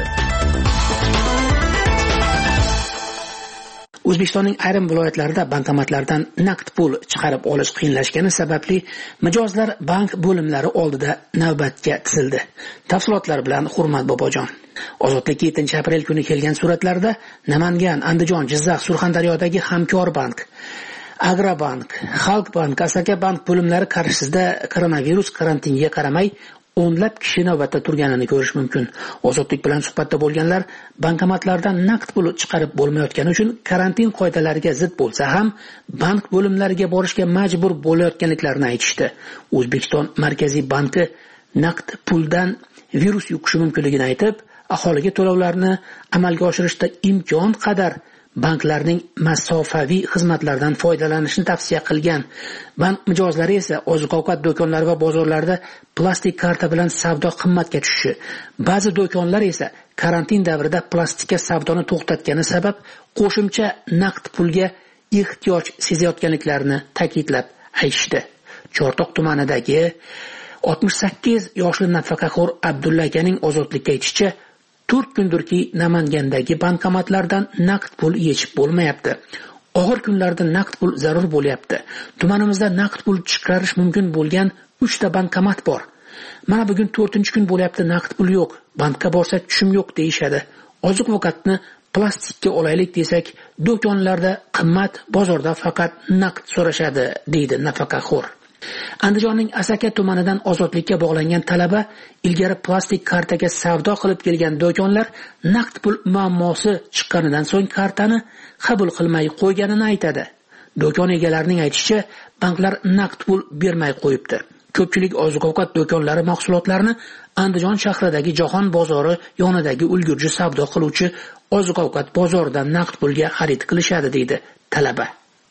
Speaker 1: O'zbekistonning ayrim viloyatlarida bankomatlardan naqd pul chiqarib olish qiyinlashgani sababli mijozlar bank bo'limlari oldida navbatga tizildi. Tafsilotlar bilan Hurmat Bobojon. Ozodlik yettinchi aprel kuni kelgan suratlarda Namangan, Andijon, Jizzax, Surxondaryodagi Hamkor bank, Agrobank, Xalq bank, Asaka bank bo'limlari qarshisida koronavirus karantinga qaramay o'nlab kishi navbatda turganini ko'rish mumkin. Ozodlik bilan suhbatda bo'lganlar bankomatlardan naqd pul chiqarib bo'lmayotgani uchun karantin qoidalariga zid bo'lsa ham bank bo'limlariga borishga majbur bo'layotganliklarini aytishdi. O'zbekiston Markaziy banki naqd puldan virus yuqishi mumkinligini aytib, aholiga to'lovlarni amalga oshirishda imkon qadar banklarning masofaviy xizmatlaridan foydalanishni tavsiya qilgan. Bank mijozlari esa oziq-ovqat do'konlari va bozorlarda plastik karta bilan savdo qimmatga tushishi, ba'zi do'konlar esa karantin davrida plastikka savdoni to'xtatgani sabab qo'shimcha naqd pulga ehtiyoj sezayotganliklarini ta'kidlab aytishdi. Chortoq tumanidagi oltmish sakkiz yoshli nafaqaxo'r Abdulla akaning ozodlikka aytishicha, to'rt kundirki Namangandagi bankomatlardan naqd pul yechib bo'lmayapti. Og'ir kunlarda naqd pul zarur bo'lyapti. Tumanimizda naqd pul chiqarish mumkin bo'lgan uch ta bankomat bor. Mana bugun to'rtinchi kun bo'lyapti, naqd pul yo'q. Bankka borsak tushum yo'q deyishadi. Oziq-ovqatni plastikka olaylik desak, do'konlarda qimmat, bozorda faqat naqd so'rashadi, deydi nafaqaxo'r. Andijonning Asaka tumanidan ozodlikka bog'langan talaba ilgari plastik kartaga savdo qilib kelgan do'konlar naqd pul muammosi chiqqanidan so'ng kartani qabul qilmay qo'yganini aytadi. Do'kon egalarining aytishicha, banklar naqd pul bermay qo'yibdi. Ko'pchilik oziq-ovqat do'konlari mahsulotlarini Andijon shahridagi Jahon bozori yonidagi ulgurji savdo qiluvchi oziq-ovqat bozoridan naqd pulga xarid qilishadi, deydi talaba.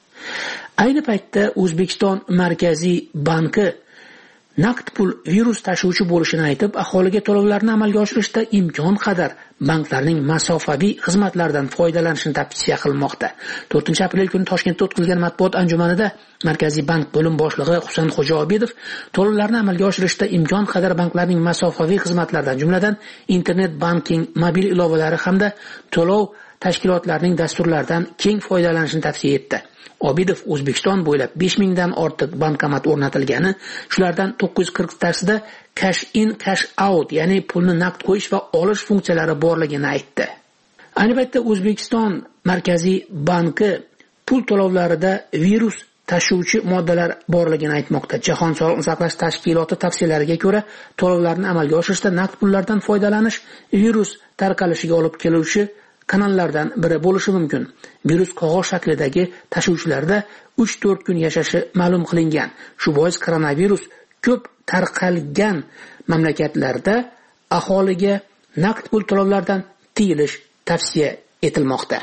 Speaker 1: Ayni paytda O'zbekiston Markaziy banki naqd pul virus tashuvchi bo'lishini aytib, aholiga to'lovlarni amalga oshirishda imkon qadar banklarning masofaviy xizmatlaridan foydalanishni tavsiya qilmoqda. to'rtinchi aprel kuni Toshkentda o'tkazilgan matbuot anjumanida Markaziy bank bo'lim boshlig'i Husan Xo'jaobidov to'lovlarni amalga oshirishda imkon qadar banklarning masofaviy xizmatlaridan, jumladan internet banking, mobil ilovalari hamda to'lov tashkilotlarning dasturlaridan keng foydalanishni tavsiya etdi. Obidov O'zbekiston bo'ylab besh mingdan ortiq bankomat o'rnatilgani, shulardan to'qqiz yuz qirqtasida cash in cash out, ya'ni pulni naqd qo'yish va olish funksiyalari borligini aytdi. Ayni paytda O'zbekiston Markaziy banki pul to'lovlarida virus tashuvchi moddalar borligini aytmoqda. Jahon sog'liqni saqlash tashkiloti tavsiyalariga ko'ra, to'lovlarni amalga oshirishda naqd pullardan foydalanish virus tarqalishiga olib keluvchi kanallardan biri bo'lishi mumkin. Virus qog'oz shaklidagi tashuvchilarda uch to'rt kun yashashi ma'lum qilingan. Shu bois koronavirus ko'p tarqalgan mamlakatlarda aholiga naqd pul to'lovlardan tiyilish tavsiya etilmoqda.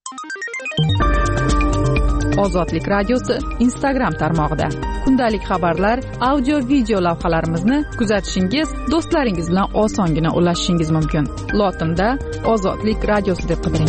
Speaker 10: Ozodlik radiosi Instagram tarmog'ida kundalik xabarlar, audio video lavhalarimizni kuzatishingiz, do'stlaringiz bilan osongina ulashishingiz mumkin. Lotinda Ozodlik radiosi deb qidiring.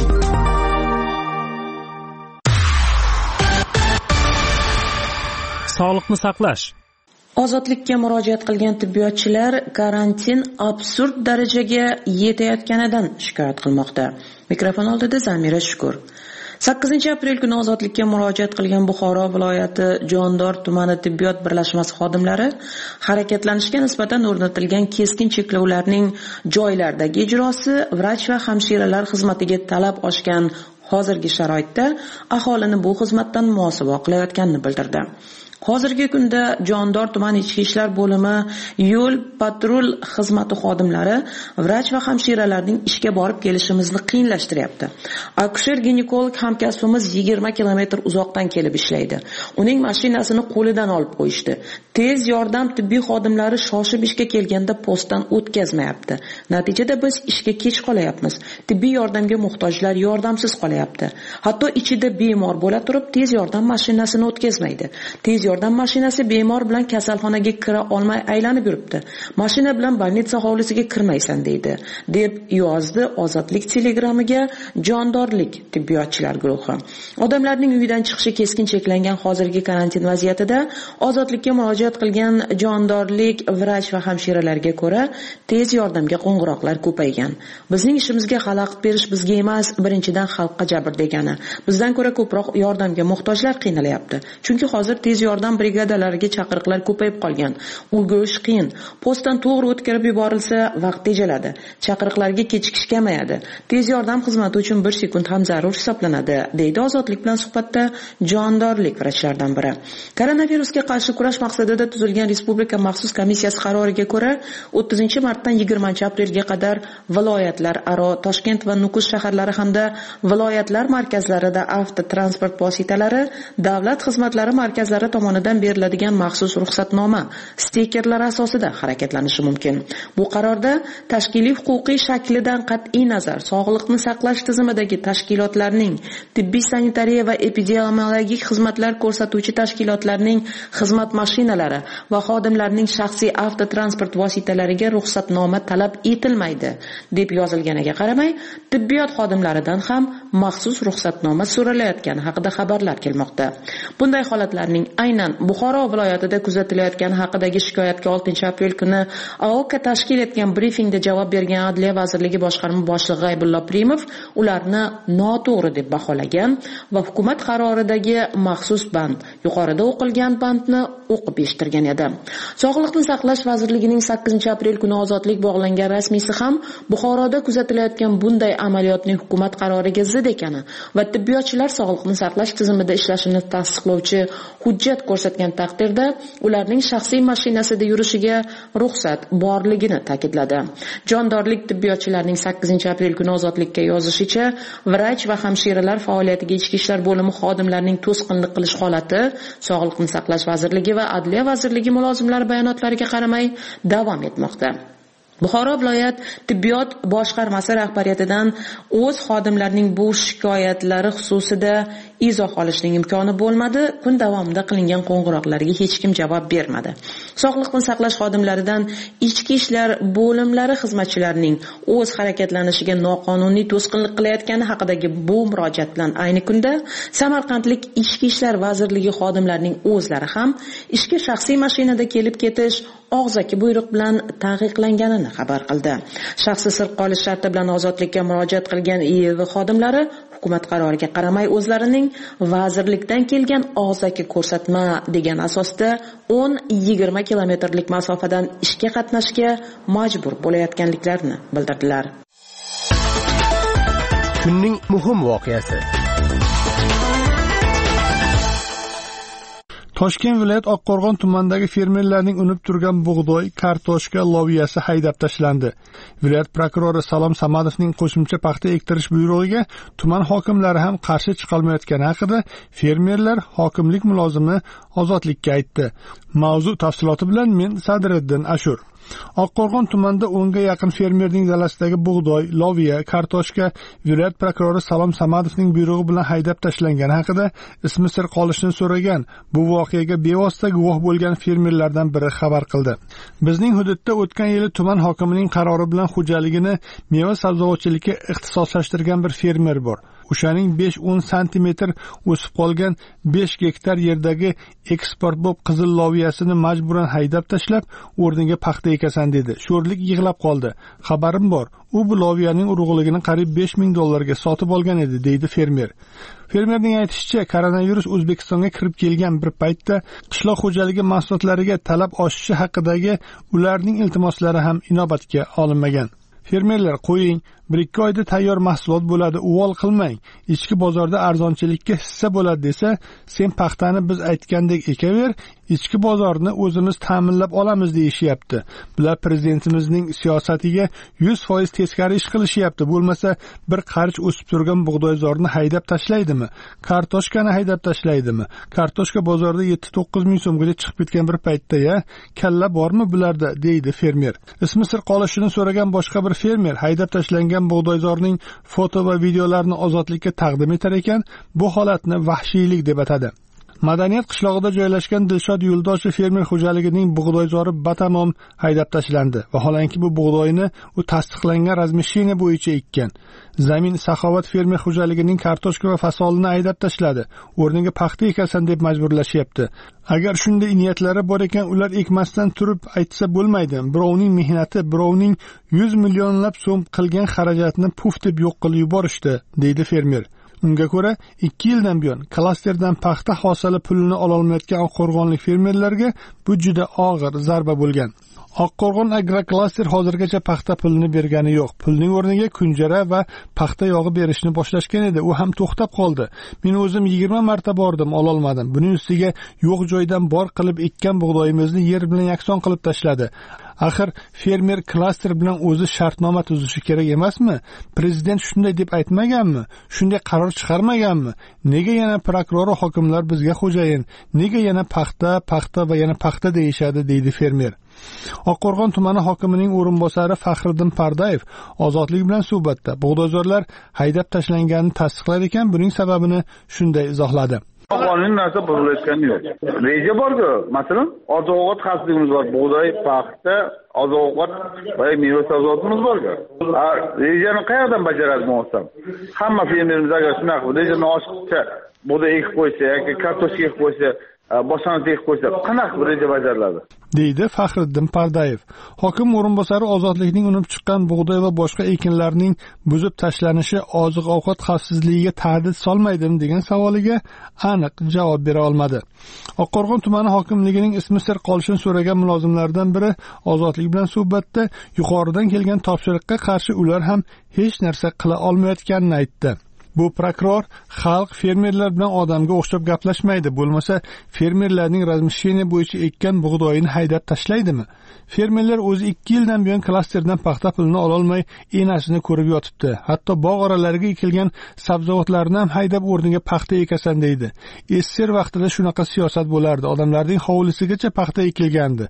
Speaker 12: Sog'liqni saqlash.
Speaker 2: Ozodlikka murojaat qilgan tibbiyotchilar karantin absurd darajaga yetayotganidan shikoyat qilmoqda. Mikrofon oldida Zamira Shukur. sakkizinchi aprel kuni ozodlikka murojaat qilgan Buxoro viloyati Jondor tumani tibbiyot birlashmasi xodimlari harakatlanishga nisbatan o'rnatilgan keskin cheklovlarning joylardagi ijrosi vrach va hamshiralar xizmatiga talab oshgan hozirgi sharoitda aholini bu xizmatdan muhosaba qilayotganini bildirdi. Hozirgi kunda Jondor tuman ichki ishlar bo'limi yo'l patrul xizmati xodimlari vrach va hamshiralarning ishga borib kelishimizni qiyinlashtiryapti. Akusher-ginekolog hamkasbimiz yigirma kilometr uzoqdan kelib ishlaydi. Uning mashinasini qo'lidan olib qo'yishdi. Tez yordam tibbiy xodimlari shoshib ishga kelganda postdan o'tkazmayapti. Natijada biz ishga kech qolyapmiz. Tibbiy yordamga muhtojlar yordamsiz qolyapti. Hatto ichida bemor bo'la turib tez yordam mashinasini o'tkazmaydi. Tez yordam mashinasi bemor bilan kasalxonaga kira olmay aylanib yuribdi. Mashina bilan больница hovlisiga kirmaysan deydi, deb yozdi Ozodlik telegramiga Jondorlik tibbiyotchilar guruhi. Odamlarning uyidan chiqishi keskin cheklangan hozirgi karantin vaziyatida Ozodlikka murojaat qilgan Jondorlik vrach va hamshiralarga ko'ra tez yordamga qo'ng'iroqlar ko'paygan. Bizning ishimizga xalaqit berish bizga emas, birinchidan xalqqa jabr degani. Bizdan ko'ra ko'proq yordamga muhtojlar qiynalyapti. Chunki hozir tez yordam brigadalariga chaqiriqlar ko'payib qolgan. Ulgurish qiyin. Postdan to'g'ri o'tkazib yuborilsa vaqt tejaladi. Chaqiriqlarga kechikish kamayadi. Tez yordam xizmati uchun bir sekund ham zarur hisoblanadi, deydi Ozodlik bilan suhbatda Jondorlik vrachlardan biri. Koronavirusga qarshi kurash maqsadida tuzilgan Respublika maxsus komissiyasi qaroriga ko'ra o'ttizinchi martdan yigirmanchi aprelga qadar viloyatlar aro Toshkent va Nukus shaharlari hamda viloyatlar markazlarida avtotransport vositalari davlat xizmatlari markazlari tomonidan beriladigan maxsus ruxsatnoma stikerlar asosida harakatlanishi mumkin. Bu qarorda tashkiliy huquqiy shaklidan qat'iy nazar sog'liqni saqlash tizimidagi tashkilotlarning, tibbiy sanitariya va epidemiologik xizmatlar ko'rsatuvchi tashkilotlarning xizmat mashinalari va xodimlarning shaxsiy avtotransport vositalariga ruxsatnoma talab etilmaydi, deb yozilganiga qaramay, tibbiyot xodimlaridan ham maxsus ruxsatnoma so'ralayotgani haqida xabarlar kelmoqda. Bunday holatlarning aynan Buxoro viloyatida kuzatilayotgani haqidagi shikoyatga oltinchi aprel kuni A O K tashkil etgan brifingda javob bergan Adliya vazirligi boshqarma boshlig'i G'aybulla Primov ularni noto'g'ri deb baholagan va hukumat qaroridagi maxsus band, yuqorida o'qilgan bandni o'qib eshittirgan edi. Sog'liqni saqlash vazirligining sakkizinchi aprel kuni Ozodlik bog'langan rasmiysi ham Buxoroda kuzatilayotgan bunday amaliyotning hukumat qaroriga zid ekani va tibbiyotchilar sog'liqni saqlash tizimida ishlashini tasdiqlovchi hujjat ko'rsatgan taqdirda ularning shaxsiy mashinasida yurishiga ruxsat borligini ta'kidladi. Jondorlik tibbiyotchilarining sakkizinchi aprel kuni Ozodlikka yozishicha, vrach va hamshiralar faoliyatiga ichki ishlar bo'limi xodimlarining to'sqinlik qilish holati Sog'liqni saqlash vazirligi va Adliya vazirligi mulozimlari bayonotlariga qaramay davom etmoqda. Buxoro viloyat tibbiyot boshqarmasi rahbariyatidan o'z xodimlarining bu shikoyatlari xususida izoh olishning imkoni bo'lmadi. Kun davomida qilingan qo'ng'iroqlarga hech kim javob bermadi. Sog'liqni saqlash xodimlaridan ichki ishlar bo'limlari xizmatchilarining o'z harakatlanishiga noqonuniy to'sqinlik qilayotgani haqidagi bu murojaat bilan ayni kunda Samarqandlik Ichki ishlar vazirligi xodimlarining o'zlari ham ishga shaxsiy mashinada kelib ketish og'zaki buyruq bilan taqiqlanganini xabar qildi. Shaxsiy sir qolish sharti bilan ozodlikka murojaat qilgan I E V xodimlari hukumat qaroriga qaramay o'zlarining vazirlikdan kelgan og'zaki ko'rsatma degan asosda o'n yigirma kilometrlik masofadan ishga qatnashga majbur bo'layotganliklarini bildirdilar.
Speaker 12: Kunning muhim voqeasi.
Speaker 5: Toshkent viloyat Oqqo'rg'on tumanidagi fermerlarning unib turgan bug'doy, kartoshka loviyasi haydab tashlandi. Viloyat prokurori Salom Samadovning qo'shimcha paxta ektirish buyrug'iga tuman hokimlari ham qarshi chiqolmayotgani haqida fermerlar hokimlik mulozimi ozodlikka aytdi. Mavzu tafsiloti bilan men Sadriddin Ashur. Oqqo'rg'on tumanida o'nga yaqin fermerning dalasidagi bug'doy, loviya, kartoshka viloyat prokurori Salom Samadovning buyrug'i bilan haydab tashlangani haqida ismi sir qolishini so'ragan bu voqeaga bevosita guvoh bo'lgan fermerlardan biri xabar qildi. Bizning hududda o'tgan yili tuman hokimining qarori bilan xo'jaligini meva sabzavotchilikka ixtisoslashtirgan bir fermer bor. O'shaning besh o'n santimetr o'sib qolgan besh gektar yerdagi eksport bo'p qizil loviyasini majburan haydab tashlab, o'rniga paxta ekasan dedi. Sho'rlik yig'lab qoldi. Xabarim bor. U bu loviyaning urug'ligini qariyb besh ming dollarga sotib olgan edi, deydi fermer. Fermerning aytishicha, koronavirus O'zbekistonga kirib kelgan bir paytda qishloq xo'jaligi mahsulotlariga talab oshishi haqidagi ularning iltimoslari ham inobatga olinmagan. Fermerlar qo'ying, bir ikki oyda tayyor mahsulot bo'ladi, uvol qilmang. Ichki bozorda arzonchilikka hissa bo'ladi desa, sen paxtani biz aytgandek ekaver, ichki bozorni o'zimiz ta'minlab olamiz deyishyapti. Bular prezidentimizning siyosatiga yuz foiz teskari ish qilishyapti. Bo'lmasa bir qarich o'sib turgan bug'doyzorni haydab tashlaydimi? Kartoshkani haydab tashlaydimi? Kartoshka bozorda yetti to'qqiz ming so'mgacha chiqib ketgan bir paytda ya, kalla bormi bularda, deydi fermer. Ismi sir qolishini so'ragan boshqa bir fermer haydab tashlangan bug'doyzorning foto va videolarini ozodlikka taqdim etar ekan, bu holatni vahshiylik deb atadi. Madaniyat qishlog'ida joylashgan Dilshod Yo'ldoshev fermer xo'jaligining bug'doyzori batamom haydab tashlandi. Vaholanki bu bug'doyni u tasdiqlangan razmishina bo'yicha ekkan. Zamin Saxovat fermer xo'jaligining kartoshka va fasolini haydab tashladi. O'rniga paxta ekasan deb majburlashyapti. Agar shunday niyatlari bor ekan, ular ekmasdan turib aytsa bo'lmaydi. Birovning mehnati, birovning yuz millionlab so'm qilgan xarajatni puf deb yo'q qilib yuborishdi, deydi fermer. Unga ko'ra, ikki yildan buyon klasterdan paxta hosili pulini ola olmayotgan Oqqo'rg'onlik fermerlarga bu juda og'ir zarba bo'lgan. Oqqo'rg'on agroklaster hozirgacha paxta pulini bergani yo'q. Pulning o'rniga kunjara va paxta yog'i berishni boshlashgan edi. U ham to'xtab qoldi. Men o'zim yigirma marta bordim, ola olmadim. Buning ustiga yo'q joydan bor qilib ekkan bug'doyimizni yer bilan yakson qilib tashladi. Axir fermer klaster bilan o'zi shartnoma tuzishi kerak emasmi? Prezident shunday deb aytmaganmi? Shunday qaror chiqarmaganmi? Nega yana prokuror hokimlar bizga xo'jayin? Nega yana paxta, paxta va yana paxta deyishadi, deydi fermer. Oqqo'rg'on tumani hokimining o'rinbosari Faxriddin Pardayev ozodlik bilan suhbatda bug'doyzorlar haydab tashlanganini tasdiqlar ekan, buning sababini shunday izohladi.
Speaker 13: Qonun narsa buzilayotgani yo'q. Reja bor-ku, masalan, oziq-ovqat xavfsizligimiz bor, bug'doy, paxta, oziq-ovqat va meva sabzavotimiz bor-ku. Rejani qayerdan bajaradi bo'lsam? Hamma fermerimiz agar shunaqa rejani oshiqcha bug'doy ekib qo'ysa yoki kartoshka ekib qo'ysa, boshqani ekib qo'ysa, qanaqa bir reja bajariladi? deydi Faxriddin Pardayev. Hokim o'rinbosari ozodlikning unib chiqqan bug'doy va boshqa ekinlarning buzib tashlanishi oziq-ovqat xavfsizligiga tahdid solmaydimi degan savoliga aniq javob bera olmadi. Oqqo'rg'on tumani hokimligining ismi sir qolishini so'ragan mulozimlardan biri ozodlik bilan suhbatda yuqoridan kelgan topshiriqqa qarshi ular ham hech narsa qila olmayotganini aytdi. Bu prokuror xalq fermerlar bilan odamga o'xshab gaplashmaydi. Bo'lmasa fermerlarning razmishina bo'yicha ekkan bug'doyini haydab tashlaydimi? Fermerlar o'zi ikki yildan buyon klasterdan paxta pulini ola olmay enasini ko'rib yotibdi. Hatto bog' oralariga ekilgan sabzavotlarni ham haydab o'rniga paxta ekasan deydi. Esser vaqtida shunaqa siyosat bo'lardi. Odamlarning hovlisigacha paxta ekilgandi.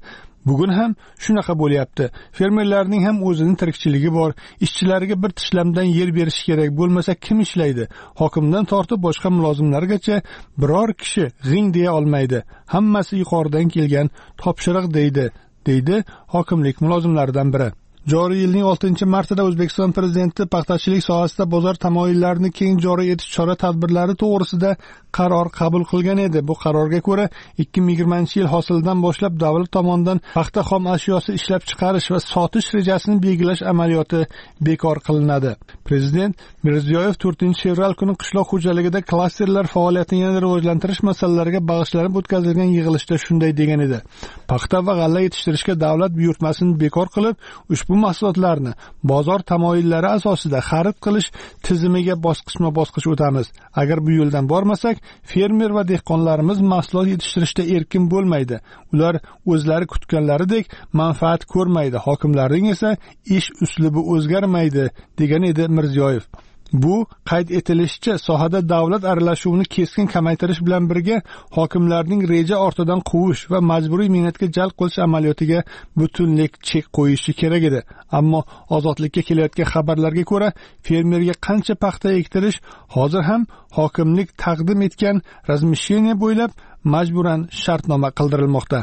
Speaker 5: Bugun ham shunaqa bo'lyapti. Fermerlarning ham o'zining tirikchiligi bor. Ishchilariga bir tishlamdan yer berish kerak, bo'lmasa kim ishlaydi? Hokimdan tortib boshqa mulozimlargacha biror kishi g'ing deya olmaydi. Hammasi yuqoridan kelgan topshiriq deydi, deydi hokimlik mulozimlaridan biri. Joriy yilning oltinchi martida O'zbekiston prezidenti paxtachilik sohasida bozor tamoyillarini keng joriy etish chora-tadbirlari to'g'risida qaror qabul qilgan edi. Bu qarorga ko'ra ikki ming yigirmanchi yil hosilidan boshlab davlat tomonidan paxta xom ashyosi ishlab chiqarish va sotish rejasini belgilash amaliyoti bekor qilinadi. Prezident Mirziyoyev to'rtinchi fevral kuni qishloq xo'jaligida klasterlar faoliyatini yanada rivojlantirish masalalariga bag'ishlanib o'tkazilgan yig'ilishda shunday degan edi. Paxta va g'alla yetishtirishga davlat buyurtmasini bekor qilib, ushbu bu mahsulotlarni bozor tamoyillari asosida xarid qilish tizimiga bosqichma-bosqich o'tamiz. Agar bu yo'ldan bormasak, fermer va dehqonlarimiz mahsulot yetishtirishda erkin bo'lmaydi. Ular o'zlari kutganlaridek manfaat ko'rmaydi. Hokimlarning esa ish uslubi o'zgarmaydi, degan edi Mirziyoyev. Bu qayd etilishicha, sohada davlat aralashuvini keskin kamaytirish bilan birga hokimlarning reja ortidan quvish va majburiy mehnatga jalb qilish amaliyotiga butunlik chek qo'yishi kerak edi. Ammo ozodlikka kelayotgan xabarlarga ko'ra, fermerga qancha paxta ektirish hozir ham hokimlik taqdim etgan razmisheniya bo'ylab majburan shartnoma qildirilmoqda.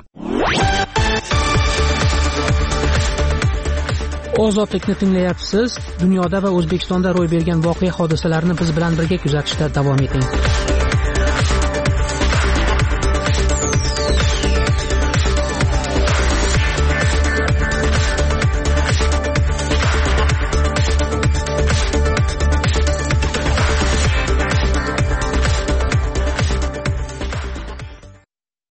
Speaker 1: Ozodlikni tinglayapsiz. Dunyoda va O'zbekistonda ro'y bergan voqea hodisalarni biz bilan birga kuzatishda davom eting.